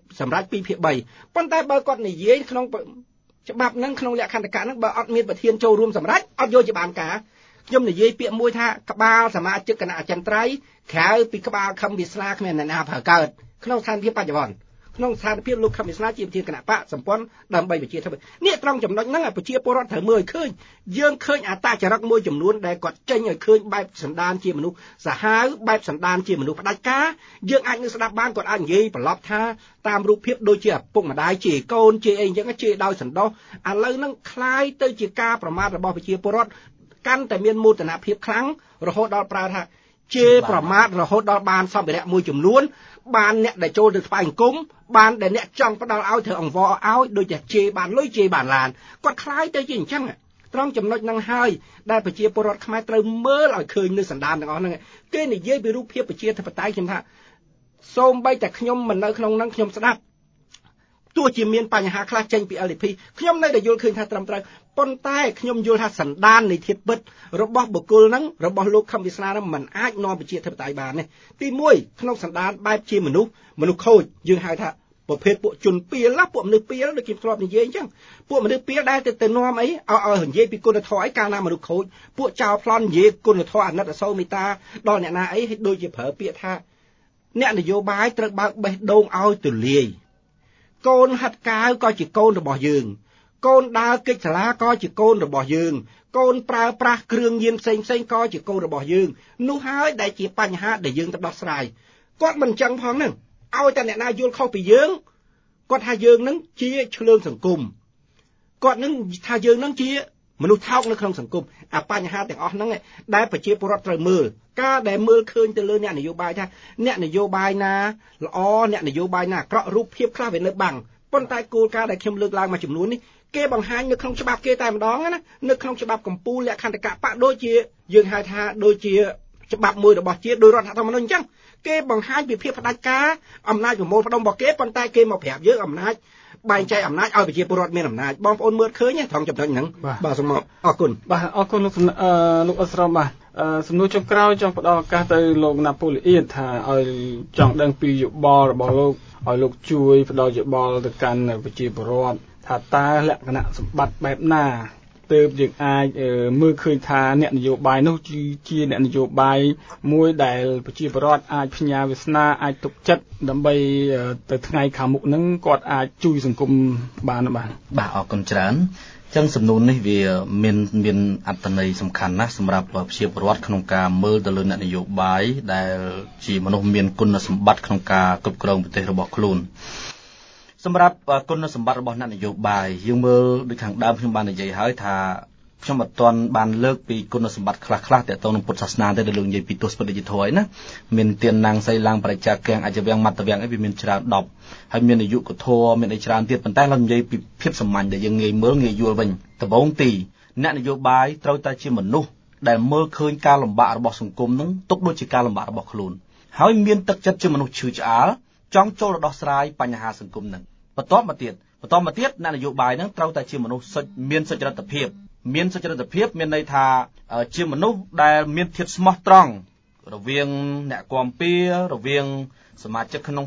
2/3 ប៉ុន្តែបើគាត់និយាយក្នុងច្បាប់ហ្នឹងក្នុងលក្ខន្តិកៈហ្នឹងបើអត់មានប្រធានចូលរួមសម្រេចអត់យកជាបានការខ្ញុំនិយាយពាក្យមួយថាក្បាលសមាជិកគណៈអចិន្ត្រៃយ៍ក្រៅពីក្បាលខំវាសនាគ្មានអ្នកណាប្រើកើតក្នុងស្ថានភាពបច្ចុប្បន្នក្នុងស្ថានភាពលោកខំវាសនាជាប្រធានគណៈបកសម្ព័ន្ធដើម្បីប្រជាធិបតេយ្យនេះត្រង់ចំណុចហ្នឹងប្រជាពលរដ្ឋត្រូវមើលឲ្យឃើញយើងឃើញអត្តចរិតមួយចំនួនដែលគាត់ចេញឲ្យឃើញបែបសន្តានជាមនុស្សសាហាវបែបសន្តានជាមនុស្សផ្ដាច់ការយើងអាចនឹងស្ដាប់បានគាត់អាចនិយាយប្រឡប់ថាតាមរូបភាពដូចជាឪពុកម្ដាយជាកូនជាអីអញ្ចឹងជាដោយសន្តោសឥឡូវហ្នឹងคล้ายទៅជាការប្រមាថរបស់ប្រជាពលរដ្ឋកាន់តែមានមោទនភាពខ្លាំងរហូតដល់ប្រើថាជេរប្រមាថរហូតដល់បានសម្ភារៈមួយចំនួនបានអ្នកដែលចូលទៅស្វែងគុំបានដែលអ្នកចង់ផ្ដាល់ឲ្យធ្វើអង្វរឲ្យដូចតែជេរបានលុយជេរបានឡានគាត់คล้ายទៅជាអញ្ចឹងត្រង់ចំណុចហ្នឹងហើយដែលប្រជាពលរដ្ឋខ្មែរត្រូវមើលឲ្យឃើញនៅសន្តានទាំងអស់ហ្នឹងគេនិយាយពីរូបភាពប្រជាធិបតេយ្យខ្ញុំថាសូម្បីតែខ្ញុំមិននៅក្នុងហ្នឹងខ្ញុំស្ដាប់ទោះជាមានបញ្ហាខ្លះចេញពី LDP ខ្ញុំនៅតែយល់ឃើញថាត្រឹមត្រូវប៉ុន្តែខ្ញុំយល់ថាសន្តាននៃធាតុពិតរបស់បុគ្គលហ្នឹងរបស់លោកខំវាសនាហ្នឹងមិនអាចនាំប្រជាធិបតេយ្យបានទេទី1ក្នុងសន្តានបែបជាមនុស្សខូចយើងហៅថាប្រភេទពួកជនពាលពួកមនុស្សពាលដូចគេធ្លាប់និយាយអញ្ចឹងពួកមនុស្សពាលដែលទៅនាំអីឲ្យនិយាយពីគុណធម៌អីកាលណាមនុស្សខូចពួកចៅប្លន់និយាយគុណធម៌អាណិតអាសូរមេត្តាដល់អ្នកណាអីដូចជាប្រើពាក្យថាអ្នកនយោបាយត្រូវបើកបេះដូងឲ្យទូលាយកូនហាត់កាវក៏ជាកូនរបស់យើងកូនដើរកិច្ចសាលាក៏ជាកូនរបស់យើងកូនប្រើប្រាស់គ្រឿងញៀនផ្សេងក៏ជាកូនរបស់យើងនោះហើយដែលជាបញ្ហាដែលយើងត្រូវដោះស្រាយគាត់មិនចឹងផងហ្នឹងឲ្យតែអ្នកណាយល់ខុសពីយើងគាត់ថាយើងនឹងជាឆ្លើងសង្គមគាត់នឹងថាយើងនឹងជាមនុស្សថោកនៅក្នុងសង្គមអាបញ្ហាទាំងអស់ហ្នឹងដែលប្រជាពលរដ្ឋត្រូវមើលការដែលមើលឃើញទៅលើអ្នកនយោបាយថាអ្នកនយោបាយណាល្អអ្នកនយោបាយណាអាក្រក់រូបភាពខ្លះវានៅបាំងប៉ុន្តែគោលការណ៍ដែលខ្ញុំលើកឡើងមួយចំនួននេះគេបង្ហាញនៅក្នុងច្បាប់គេតែម្ដងណានៅក្នុងច្បាប់កម្ពុជាលក្ខន្តិកៈបកដូចជាយើងហៅថាដូចជាច្បាប់មួយរបស់ជាតិដោយរដ្ឋធម្មនុញ្ញអញ្ចឹងគេបង្ហាញពីភាពផ្ដាច់ការអំណាចប្រមូលផ្ដុំរបស់គេប៉ុន្តែគេមកប្រាប់យើងអំណាចបែងចែកអំណាចឲ្យប្រជាពលរដ្ឋមានអំណាចបងប្អូនមើលឃើញត្រង់ចំណុចហ្នឹងបាទសូមអរគុណបាទអរគុណលោកអស្រមបាទសំណួរចុងក្រោយចង់ផ្ដល់ឱកាសទៅលោកណាប៉ូលីអៀនថាឲ្យចង់ដឹងពីយោបល់របស់លោកឲ្យលោកជួយផ្ដល់យោបល់ទៅកាន់ប្រជាពលរដ្ឋថាតើលក្ខណៈសម្បត្តិបែបណាទើបយើងអាចមើលឃើញថាអ្នកនយោបាយនោះជាអ្នកនយោបាយមួយដែលប្រជាពលរដ្ឋអាចផ្ញើវាសនាអាចទុកចិត្តដើម្បីទៅថ្ងៃខាងមុខហ្នឹងគាត់អាចជួយសង្គមបានបាទអរគុណច្រើនចឹងសំណួរនេះវាមានអត្ថន័យសំខាន់ណាស់សម្រាប់ប្រជាពលរដ្ឋក្នុងការមើលទៅលើអ្នកនយោបាយដែលជាមនុស្សមានគុណសម្បត្តិក្នុងការគ្រប់គ្រងប្រទេសរបស់ខ្លួនសម្រាប់គុណសម្បត្តិរបស់អ្នកនយោបាយយើងមើលដូចខាងដើមខ្ញុំបាននិយាយហើយថាខ្ញុំអត់ទាន់បានលើកពីគុណសម្បត្តិខ្លះៗទាក់ទងនឹងពុទ្ធសាសនាទេដែលលោកនិយាយពីទស្សនវិជ្ជាធម៌ឯណាមានទានណាងសីឡាងបរិច្ចាគំអច្ចវងមត្តវងអីវាមានច្រើន10ហើយមានអាយុកធម៌មានអីច្រើនទៀតប៉ុន្តែเราនិយាយពីភាពសាមញ្ញដែលយើងងាយមើលងាយយល់វិញដំបូងទីអ្នកនយោបាយត្រូវតែជាមនុស្សដែលមើលឃើញការលំបាករបស់សង្គមនឹងទុកដូចជាការលំបាករបស់ខ្លួនហើយមានទឹកចិត្តជាមនុស្សឈឺឆ្អាលចង់ចូលទៅដោះស្រាយបញ្ហាសង្គមនឹងបន្តមកទៀតអ្នកនយោបាយនឹងត្រូវតែជាមនុស្សមានសុចរិតភាពមានន័យថាជាមនុស្សដែលមានភាពស្មោះត្រង់រវាងអ្នកគាំពាររវាងសមាជិកក្នុងបក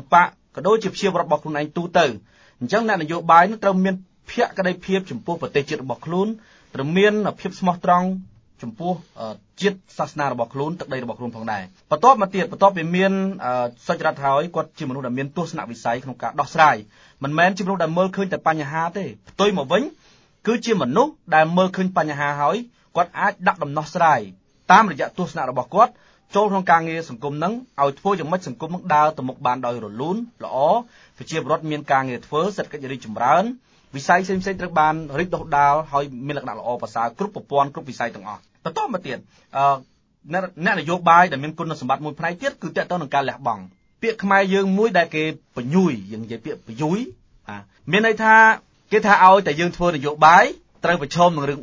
ក៏ដូចជាព្យារដ្ឋរបស់ខ្លួនឯងទូទៅអញ្ចឹងអ្នកនយោបាយនឹងត្រូវមានភក្ដីភាពចំពោះប្រទេសជាតិរបស់ខ្លួនត្រូវមានភាពស្មោះត្រង់ចំពោះជាតិសាសនារបស់ខ្លួនទឹកដីរបស់ខ្លួនផងដែរបន្ទាប់មកទៀតបន្ទាប់ពីមានសុចរិតហើយគាត់ជាមនុស្សដែលមានទស្សនវិស័យក្នុងការដោះស្រាយមិនមែនជាមនុស្សដែលមើលឃើញតែបញ្ហាទេផ្ទុយមកវិញគឺជាមនុស្សដែលមើលឃើញបញ្ហាហើយគាត់អាចដាក់ដំណោះស្រាយតាមរយៈទស្សនៈរបស់គាត់ចូលក្នុងការងារសង្គមនឹងឲ្យធ្វើយ៉ាងម៉េចសង្គមនឹងដើរទៅមុខបានដោយរលូនល្អប្រជាពលរដ្ឋមានការងារធ្វើសេដ្ឋកិច្ចរីកចម្រើនវិស័យផ្សេងៗត្រូវបានរីកដុះដាលហើយមានលក្ខណៈល្អប្រសើរគ្រប់ប្រព័ន្ធគ្រប់វិស័យទាំងអស់បន្តមកទៀតអ្នកនយោបាយដែលមានគុណសម្បត្តិមួយផ្នែកទៀតគឺតកតទៅនឹងការលះបង់ពាក្យខ្មែរយើងមួយដែលគេបញ្ញុយយើងនិយាយពាក្យបញ្ញុយមានន័យថាគេថាឲ្យតែយើងធ្វើនយោបាយត្រូវប្រឈមនឹងរឿង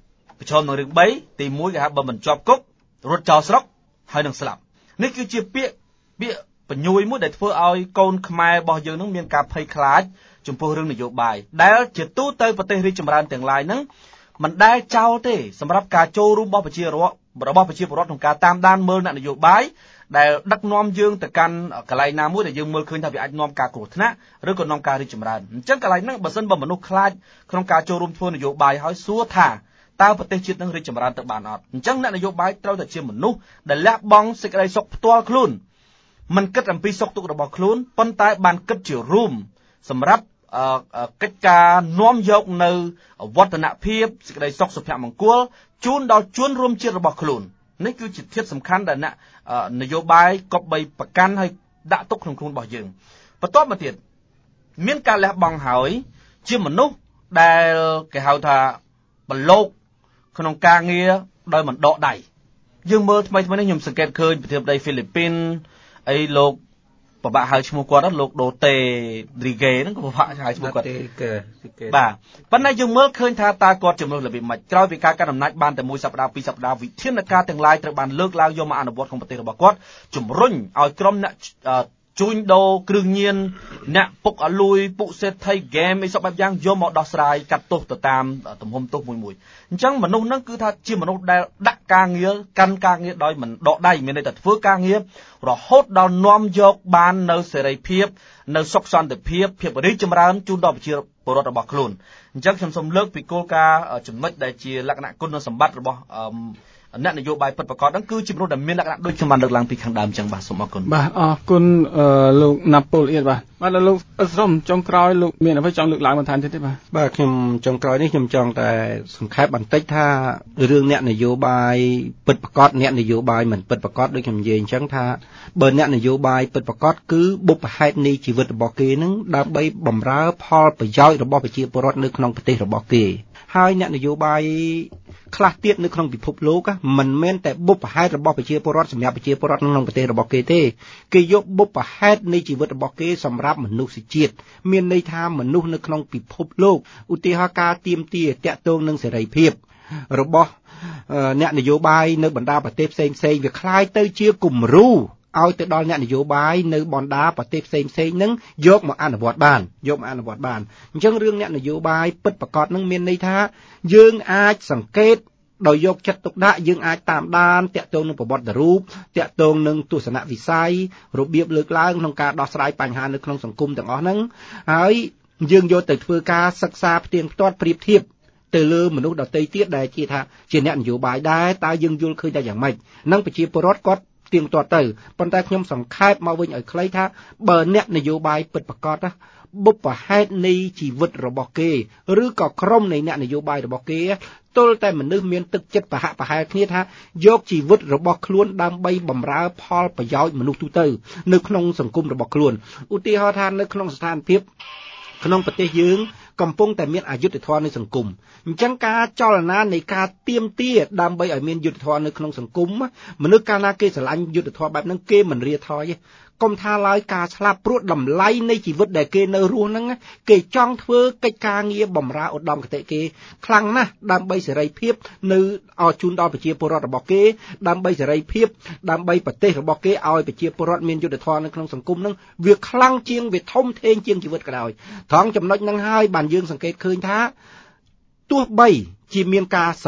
3ទី1គេហៅបើមិនជាប់គុករត់ចោលស្រុកហើយនឹងស្លាប់នេះគឺជាពាក្យបញ្ញុយមួយដែលធ្វើឲ្យកូនខ្មែររបស់យើងនឹងមានការភ័យខ្លាចចំពោះរឿងនយោបាយដែលជាទូទៅប្រទេសរីកចម្រើនទាំងឡាយហ្នឹងមិនដែលចោលទេសម្រាប់ការចូលរួមរបស់ប្រជាពលរដ្ឋក្នុងការតាមដានមើលអ្នកនយោបាយដែលដឹកនាំយើងទៅកាន់កន្លែងណាមួយដែលយើងមើលឃើញថាវាអាចនាំការគ្រោះថ្នាក់ឬក៏នាំការរីកចម្រើនអញ្ចឹងកន្លែងហ្នឹងបើសិនបើមនុស្សខ្លាចក្នុងការចូលរួមធ្វើនយោបាយហើយសួរថាតើប្រទេសជាតិនឹងរីកចម្រើនទៅបានអត់អញ្ចឹងអ្នកនយោបាយត្រូវតែជាមនុស្សដែលលះបង់សេចក្តីសុខផ្ទាល់ខ្លួនមិនគិតអំពីសុខទុក្ខរបស់ខ្លួនប៉ុន្តែបានគិតជារួមសម្រាប់កិច្ចការនាំយកនៅវឌ្ឍនភាពសេចក្តីសុខសុភមង្គលជូនដល់ជនរួមជាតិរបស់ខ្លួននេះគឺជាធាតុសំខាន់ដែលអ្នកនយោបាយគប្បីប្រកាន់ហើយដាក់ទុកក្នុងខ្លួនរបស់យើងបន្ទាប់មកទៀតមានការលះបង់ហើយជាមនុស្សដែលគេហៅថាបលោកក្នុងការងារដោយមិនដកដៃយើងមើលថ្មីនេះខ្ញុំសង្កេតឃើញប្រធានាធិបតីហ្វីលីពីនអីលោកពិបាកហៅឈ្មោះគាត់លោកដូតេឌ្រីហ្គេហ្នឹងក៏ពិបាកហៅឈ្មោះគាត់បាទប៉ុន្តែយើងមើលឃើញថាតើគាត់ជំរុញរបៀបម៉េចក្រោយពីការកាន់អំណាចបានតែ1សប្តាហ៍2សប្តាហ៍វិធានការទាំងឡាយត្រូវបានលើកឡើងយកមកអនុវត្តក្នុងប្រទេសរបស់គាត់ជំរុញឲ្យក្រុមអ្នកជួញដូរគ្រឿងញៀនអ្នកពុកអលួយពុកសេដ្ឋីហ្គេមអីសពបែបយ៉ាងយកមកដោះស្រាយកាត់ទោសទៅតាមទំហំទោសមួយអញ្ចឹងមនុស្សហ្នឹងគឺថាជាមនុស្សដែលដាក់ការងារកាន់ការងារដោយមិនដកដៃមានន័យថាធ្វើការងាររហូតដល់នាំយកបាននៅសេរីភាពនៅសុខសន្តិភាពភាពរីកចម្រើនជូនដល់ប្រជាពលរដ្ឋរបស់ខ្លួនអញ្ចឹងខ្ញុំសូមលើកពីគោលការណ៍ចំណុចដែលជាលក្ខណៈគុណសម្បត្តិរបស់អ្នកនយោបាយពិតប្រាកដហ្នឹងគឺជាមនុស្សដែលមានលក្ខណៈដូចខ្ញុំបានលើកឡើងពីខាងដើមអញ្ចឹងបាទសូមអរគុណបាទអរគុណលោកណាប៉ូលអៀតបាទលោកអស្រុំចុងក្រោយលោកមានអ្វីចង់លើកឡើងបន្ថែមទៀតទេបាទខ្ញុំចុងក្រោយនេះខ្ញុំចង់តែសង្ខេបបន្តិចថារឿងអ្នកនយោបាយពិតប្រាកដអ្នកនយោបាយមិនពិតប្រាកដដូចខ្ញុំនិយាយអញ្ចឹងថាបើអ្នកនយោបាយពិតប្រាកដគឺបុព្វហេតុនៃជីវិតរបស់គេនឹងដើម្បីបម្រើផលប្រយោជន៍របស់ប្រជាពលរដ្ឋនៅក្នុងប្រទេសរបស់គេហើយអ្នកនយោបាយខ្លះទៀតនៅក្នុងពិភពលោកមិនមែនតែបុព្វហេតុរបស់ប្រជាពលរដ្ឋសម្រាប់ប្រជាពលរដ្ឋក្នុងប្រទេសរបស់គេទេគេយកបុព្វហេតុនៃជីវិតរបស់គេសម្រាប់មនុស្សជាតិមានន័យថាមនុស្សនៅក្នុងពិភពលោកឧទាហរណ៍ការទាមទារតាក់ទងនឹងសេរីភាពរបស់អ្នកនយោបាយនៅបណ្ដាប្រទេសផ្សេងៗវាคล้ายទៅជាគំរូឲ្យទៅដល់អ្នកនយោបាយនៅបណ្ដាប្រទេសផ្សេងៗហ្នឹងយកមកអនុវត្តបានអញ្ចឹងរឿងអ្នកនយោបាយពិតប្រាកដហ្នឹងមានន័យថាយើងអាចសង្កេតដោយយកចិត្តទុកដាក់យើងអាចតាមដានតាក់ទងនឹងប្រវត្តិរូបតាក់ទងនឹងទស្សនវិស័យរបៀបលើកឡើងក្នុងការដោះស្រាយបញ្ហានៅក្នុងសង្គមទាំងអស់ហ្នឹងហើយយើងយកទៅធ្វើការសិក្សាផ្ទៀងផ្ទាត់ប្រៀបធៀបទៅលើមនុស្សដទៃទៀតដែលជាអ្នកនយោបាយដែរតើយើងយល់ឃើញតែយ៉ាងម៉េចនឹងប្រជាពលរដ្ឋគាត់ទៀងទាត់ទៅប៉ុន្តែខ្ញុំសង្ខេបមកវិញឲ្យខ្លីថាបើអ្នកនយោបាយពិតប្រាកដបុព្វហេតុនៃជីវិតរបស់គេឬក៏ក្រុមនៃអ្នកនយោបាយរបស់គេទល់តែមនុស្សមានទឹកចិត្តប្រហាក់ប្រហែលគ្នាថាយកជីវិតរបស់ខ្លួនដើម្បីបម្រើផលប្រយោជន៍មនុស្សទូទៅនៅក្នុងសង្គមរបស់ខ្លួនឧទាហរណ៍ថានៅក្នុងស្ថានភាពក្នុងប្រទេសយើងកំពុងតែមានអយុត្តិធម៌នៅសង្គមអញ្ចឹងការចលនានៃការទាមទារដើម្បីឲ្យមានយុត្តិធម៌នៅក្នុងសង្គមមនុស្សកាលណាគេស្រឡាញ់យុត្តិធម៌បែបហ្នឹងគេមិនរាថយទេកុំថាឡើយការស្លាប់ព្រោះតម្លៃនៃជីវិតដែលគេនៅរស់ហ្នឹងគេចង់ធ្វើកិច្ចការងារបម្រើឧត្តមគតិគេខ្លាំងណាស់ដើម្បីសេរីភាពនៅឲ្យជូនដល់ប្រជាពលរដ្ឋរបស់គេដើម្បីសេរីភាពដើម្បីប្រទេសរបស់គេឲ្យប្រជាពលរដ្ឋមានយុត្តិធម៌នៅក្នុងសង្គមហ្នឹងវាខ្លាំងជាងវាធំធេងជាងជីវិតក៏ដោយត្រង់ចំណុចហ្នឹងហើយបានយើងសង្កេតឃើញថាទោះបីជាមានការសម្លាប់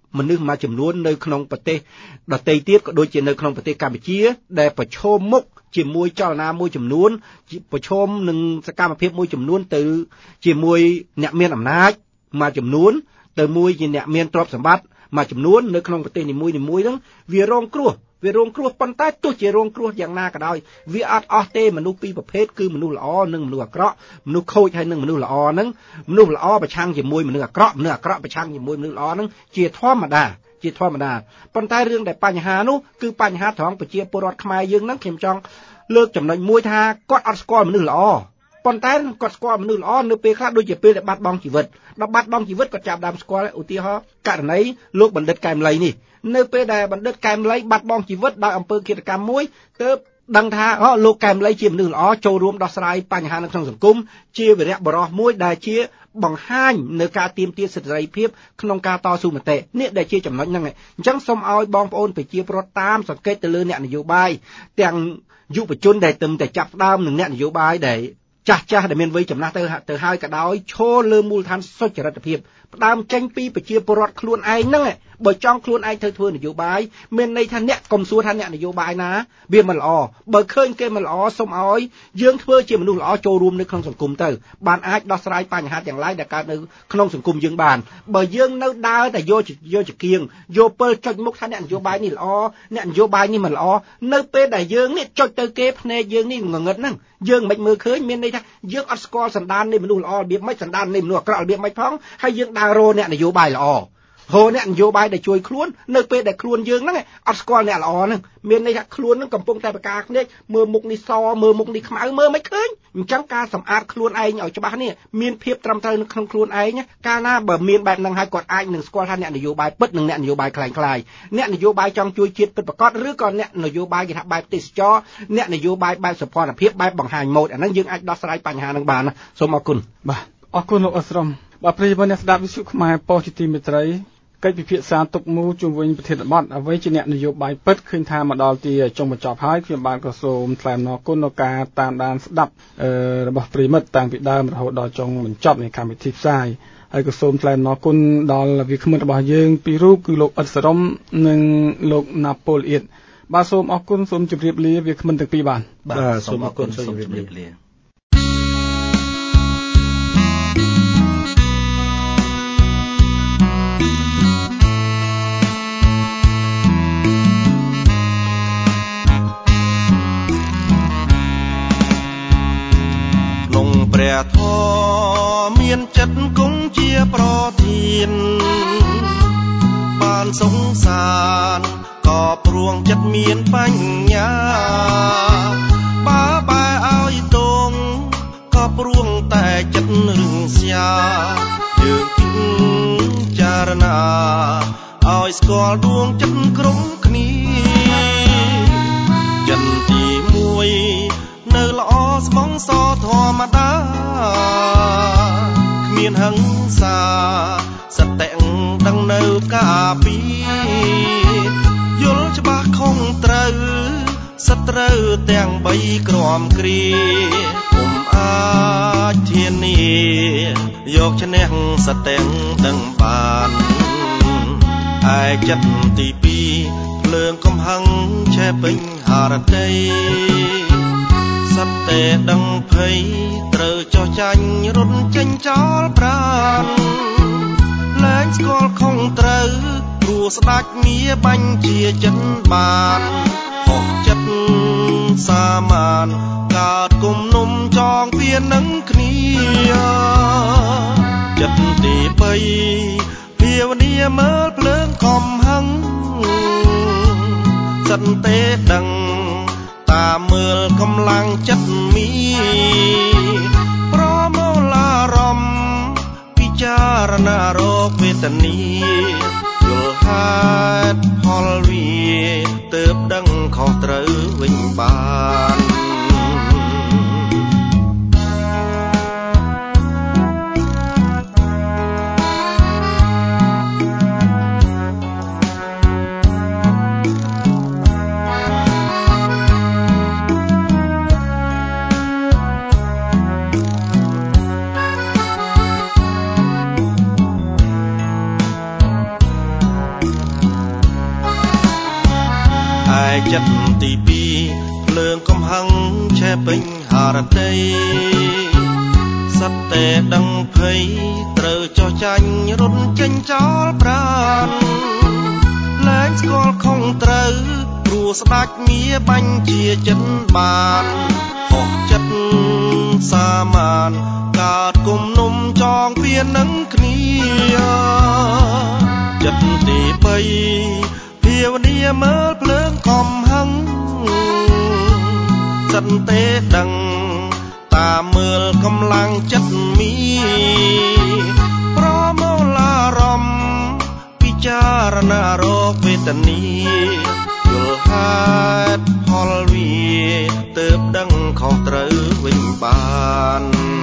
មនុស្សមួយចំនួននៅក្នុងប្រទេសដទៃទៀតក៏ដូចជានៅក្នុងប្រទេសកម្ពុជាដែលប្រឈមមុខជាមួយចលនាមួយចំនួនប្រឈមនឹងសកម្មភាពមួយចំនួនទៅជាមួយអ្នកមានអំណាចមួយចំនួនទៅមួយជាអ្នកមានទ្រព្យសម្បត្តិមួយចំនួននៅក្នុងប្រទេសនីមួយៗហ្នឹងវារងគ្រោះប៉ុន្តែទោះជារងគ្រោះយ៉ាងណាក៏ដោយវាអត់អស់ទេមនុស្សពីរប្រភេទគឺមនុស្សល្អនិងមនុស្សអាក្រក់មនុស្សខូចហើយនិងមនុស្សល្អហ្នឹងមនុស្សល្អប្រឆាំងជាមួយមនុស្សអាក្រក់មនុស្សអាក្រក់ប្រឆាំងជាមួយមនុស្សល្អហ្នឹងជាធម្មតាប៉ុន្តែរឿងដែលបញ្ហានោះគឺបញ្ហាត្រង់ប្រជាពលរដ្ឋខ្មែរយើងហ្នឹងខ្ញុំចង់លើកចំណុចមួយថាគាត់អត់ស្គាល់មនុស្សល្អប៉ុន្តែគាត់ស្គាល់មនុស្សល្អនៅពេលខ្លះដូចជាពេលដែលបាត់បង់ជីវិតដល់បាត់បង់ជីវិតគាត់ចាប់ដើមស្គាល់ឧទាហរណ៍ករណីលោកបណ្ឌិតកែមលីនេះនៅពេលដែលបណ្ឌិតកែមលីបាត់បង់ជីវិតដោយអំពើឃាតកម្មមួយទើបដឹងថាលោកកែមលីជាមនុស្សល្អចូលរួមដោះស្រាយបញ្ហានៅក្នុងសង្គមជាវីរៈបុរសមួយដែលជាបង្ហាញនៅការទាមទារសិទ្ធិសេរីភាពក្នុងការតស៊ូមតិនេះដែលជាចំណុចហ្នឹងអញ្ចឹងសូមឲ្យបងប្អូនប្រជាពលរដ្ឋតាមសង្កេតទៅលើអ្នកនយោបាយទាំងយុវជនដែលតែចាប់ផ្ដើមនឹងអ្នកនយោបាយដែលចាស់ដែលមានវ័យចំណាស់ទៅហើយក៏ដោយឈរលើមូលដ្ឋានសុចរិតភាពផ្ដើមចេញពីប្រជាពលរដ្ឋខ្លួនឯងហ្នឹងបើចង់ខ្លួនឯងទៅធ្វើនយោបាយមានន័យថាអ្នកកុំសួរថាអ្នកនយោបាយណាវាមិនល្អបើឃើញគេមិនល្អសូមឲ្យយើងធ្វើជាមនុស្សល្អចូលរួមនៅក្នុងសង្គមទៅបានអាចដោះស្រាយបញ្ហាទាំងឡាយដែលកើតនៅក្នុងសង្គមយើងបានបើយើងនៅដើរតែយកចង្គៀងយកពិលចុចមុខថាអ្នកនយោបាយនេះល្អអ្នកនយោបាយនេះមិនល្អនៅពេលដែលយើងនេះចុចទៅគេភ្នែកយើងនេះងងឹតហ្នឹងយើងមិនមើលឃើញមានន័យថាយើងអត់ស្គាល់សន្តាននៃមនុស្សល្អរបៀបម៉េចសន្តាននៃមនុស្សអាក្រក់របៀបម៉េចផងហើយយើងដើររកអ្នកនយោបាយល្អអ្នកនយោបាយដែលជួយខ្លួននៅពេលដែលខ្លួនយើងហ្នឹងអត់ស្គាល់អ្នកល្អហ្នឹងមានន័យថាខ្លួនហ្នឹងកំពុងតែប្រការភ្នែកមើលមុខនេះសមើលមុខនេះខ្មៅមើលមិនឃើញអញ្ចឹងការសម្អាតខ្លួនឯងឲ្យច្បាស់នេះមានភាពត្រឹមត្រូវនៅក្នុងខ្លួនឯងកាលណាបើមានបែបហ្នឹងហើយគាត់អាចនឹងស្គាល់ថាអ្នកនយោបាយពិតនិងអ្នកនយោបាយคล้ายអ្នកនយោបាយចង់ជួយជាតិពិតប្រាកដឬក៏អ្នកនយោបាយគេថាបែបទេសចរអ្នកនយោបាយបែបសុភណភាពបែបបង្ហាញម៉ូដអាហ្នឹងយើងអាចដោះស្រាយបញ្ហាហ្នឹងបានសូមអរគុណបាទអរគុណលោកអស្រមបាទប្រិយមិត្តអ្នកស្ដាប់វិទ្យុខ្មែរប៉ុស្តិ៍ជាទីមេត្រីកិច្ចពិភាក្សាទុកមូលជុំវិញប្រធានបទអ្វីជាអ្នកនយោបាយពិតឃើញថាមកដល់ទីចុងបញ្ចប់ហើយខ្ញុំបានក៏សូមថ្លែងអំណរគុណដល់ការតាមដានស្ដាប់របស់ប្រិយមិត្តតាំងពីដើមរហូតដល់ចុងបញ្ចប់នៃកម្មវិធីផ្សាយហើយក៏សូមថ្លែងអំណរគុណដល់វាគ្មិនរបស់យើងពីររូបគឺលោកអិតសរមនិងលោកណាប៉ូលអ៊ីតបាទសូមអរគុណសូមជម្រាបលាវាគ្មិនទាំងពីរបាទសូមអរគុណសូមជម្រាបលាព្រះធម៌មានចិត្តគង់ជាប្រធានបានសង្សារក៏ព្រួងចិត្តមានបញ្ញាបើបែឲ្យទងក៏ព្រួងតែចិត្តរឹងស្យាយើងគិតចារណាឲ្យស្គាល់ដួងចិត្តក្រុមគ្នាចិនទី1នៅល្អស្បងសធម្មតាគ្មានហិង្សាសតិដឹងនៅការពីយល់ច្បាស់ខុសត្រូវសត្រូវទាំង3ក្រមគ្រាគុំអាចធានាយកឈ្នះសតិដឹងបានឯចិត្តទី2ភ្លើងកំហឹងឆេះពេញហរតីសត្វតែដឹងភ័យត្រូវចោះចាញ់រត់ចេញចោលប្រាណលែងស្គាល់ខុសត្រូវព្រោះស្ដាច់ងារបាញ់ជាចិត្តបានហុកចិត្តសាមានកើតគុំនុំចងពៀននឹងគ្នាចិត្តទី3ភាវនាមើលភ្លើងកំហឹងសិនទេដឹងតាមមើលកម្លាំងចិត្តមានប្រមូលអារម្មណ៍ពិចារណារកវេទនាយល់ហេតុផលវាទើបដឹងខុសត្រូវវិញបានចិត្តទី2ភ្លើងកំហឹងឆេះពេញហារតីសត្វតែដឹងភ័យត្រូវចោះចាញ់រត់ចេញចោលប្រាណលែងស្គាល់ខុសត្រូវព្រោះស្ដេចមាបញ្ជាចិត្តបានហោះចិត្តសាមានកើតគុំនុំចងពៀននឹងគ្នាចិត្តទី3ភាវនាមើលភ្លើងកំហឹងសិនទេដឹងតាមមើលកម្លាំងចិត្តមីប្រមូលារំពិចារណារកវេទនាយល់ហេតុផលវាទើបដឹងខុសត្រូវវិញបាន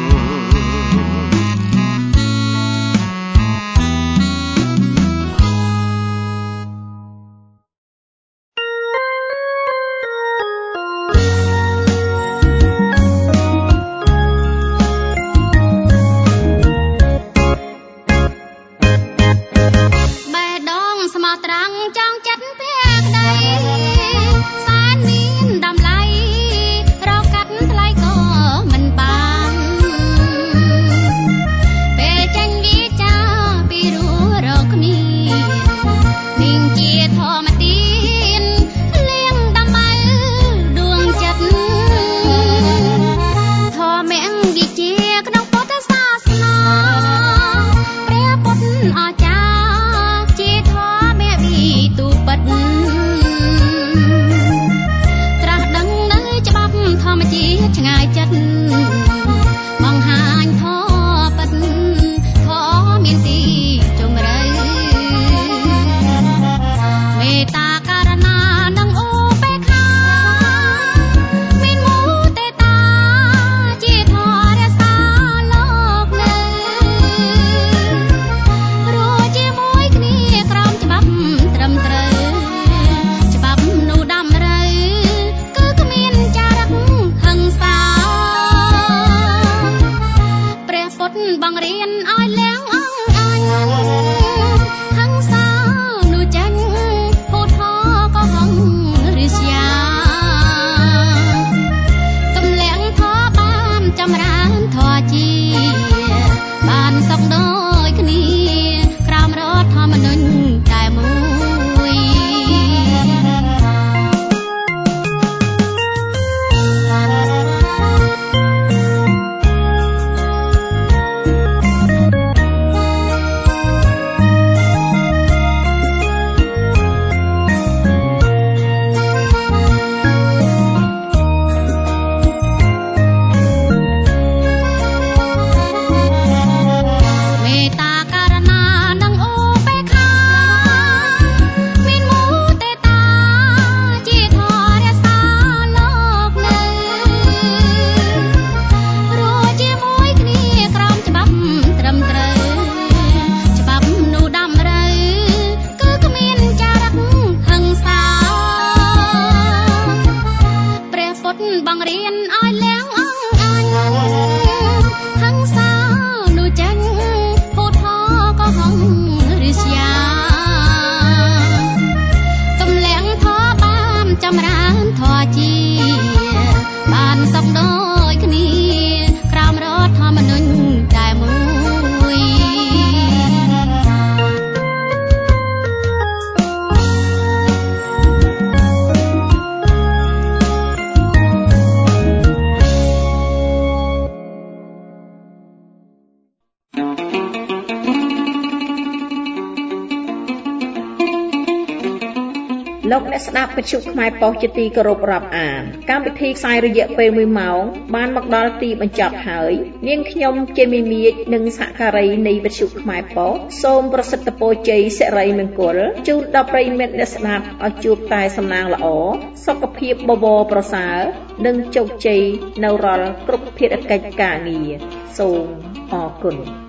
លោកអ្នកស្ដាប់វិទ្យុខ្មែរប៉ុស្តិ៍ជាទីគោរពរាប់អានកម្មវិធីផ្សាយរយៈពេល1ម៉ោងបានមកដល់ទីបញ្ចប់ហើយនាងខ្ញុំជាមីមៀកនិងសហការីនៃវិទ្យុខ្មែរប៉ុស្តិ៍សូមប្រសិទ្ធពរជ័យសិរីមង្គលជូនដល់ប្រិយមិត្តអ្នកស្ដាប់ឲ្យជួបតែសំណាងល្អសុខភាពបវរប្រសើរនិងជោគជ័យនៅរាល់គ្រប់ភារកិច្ចការងារសូមអរគុណ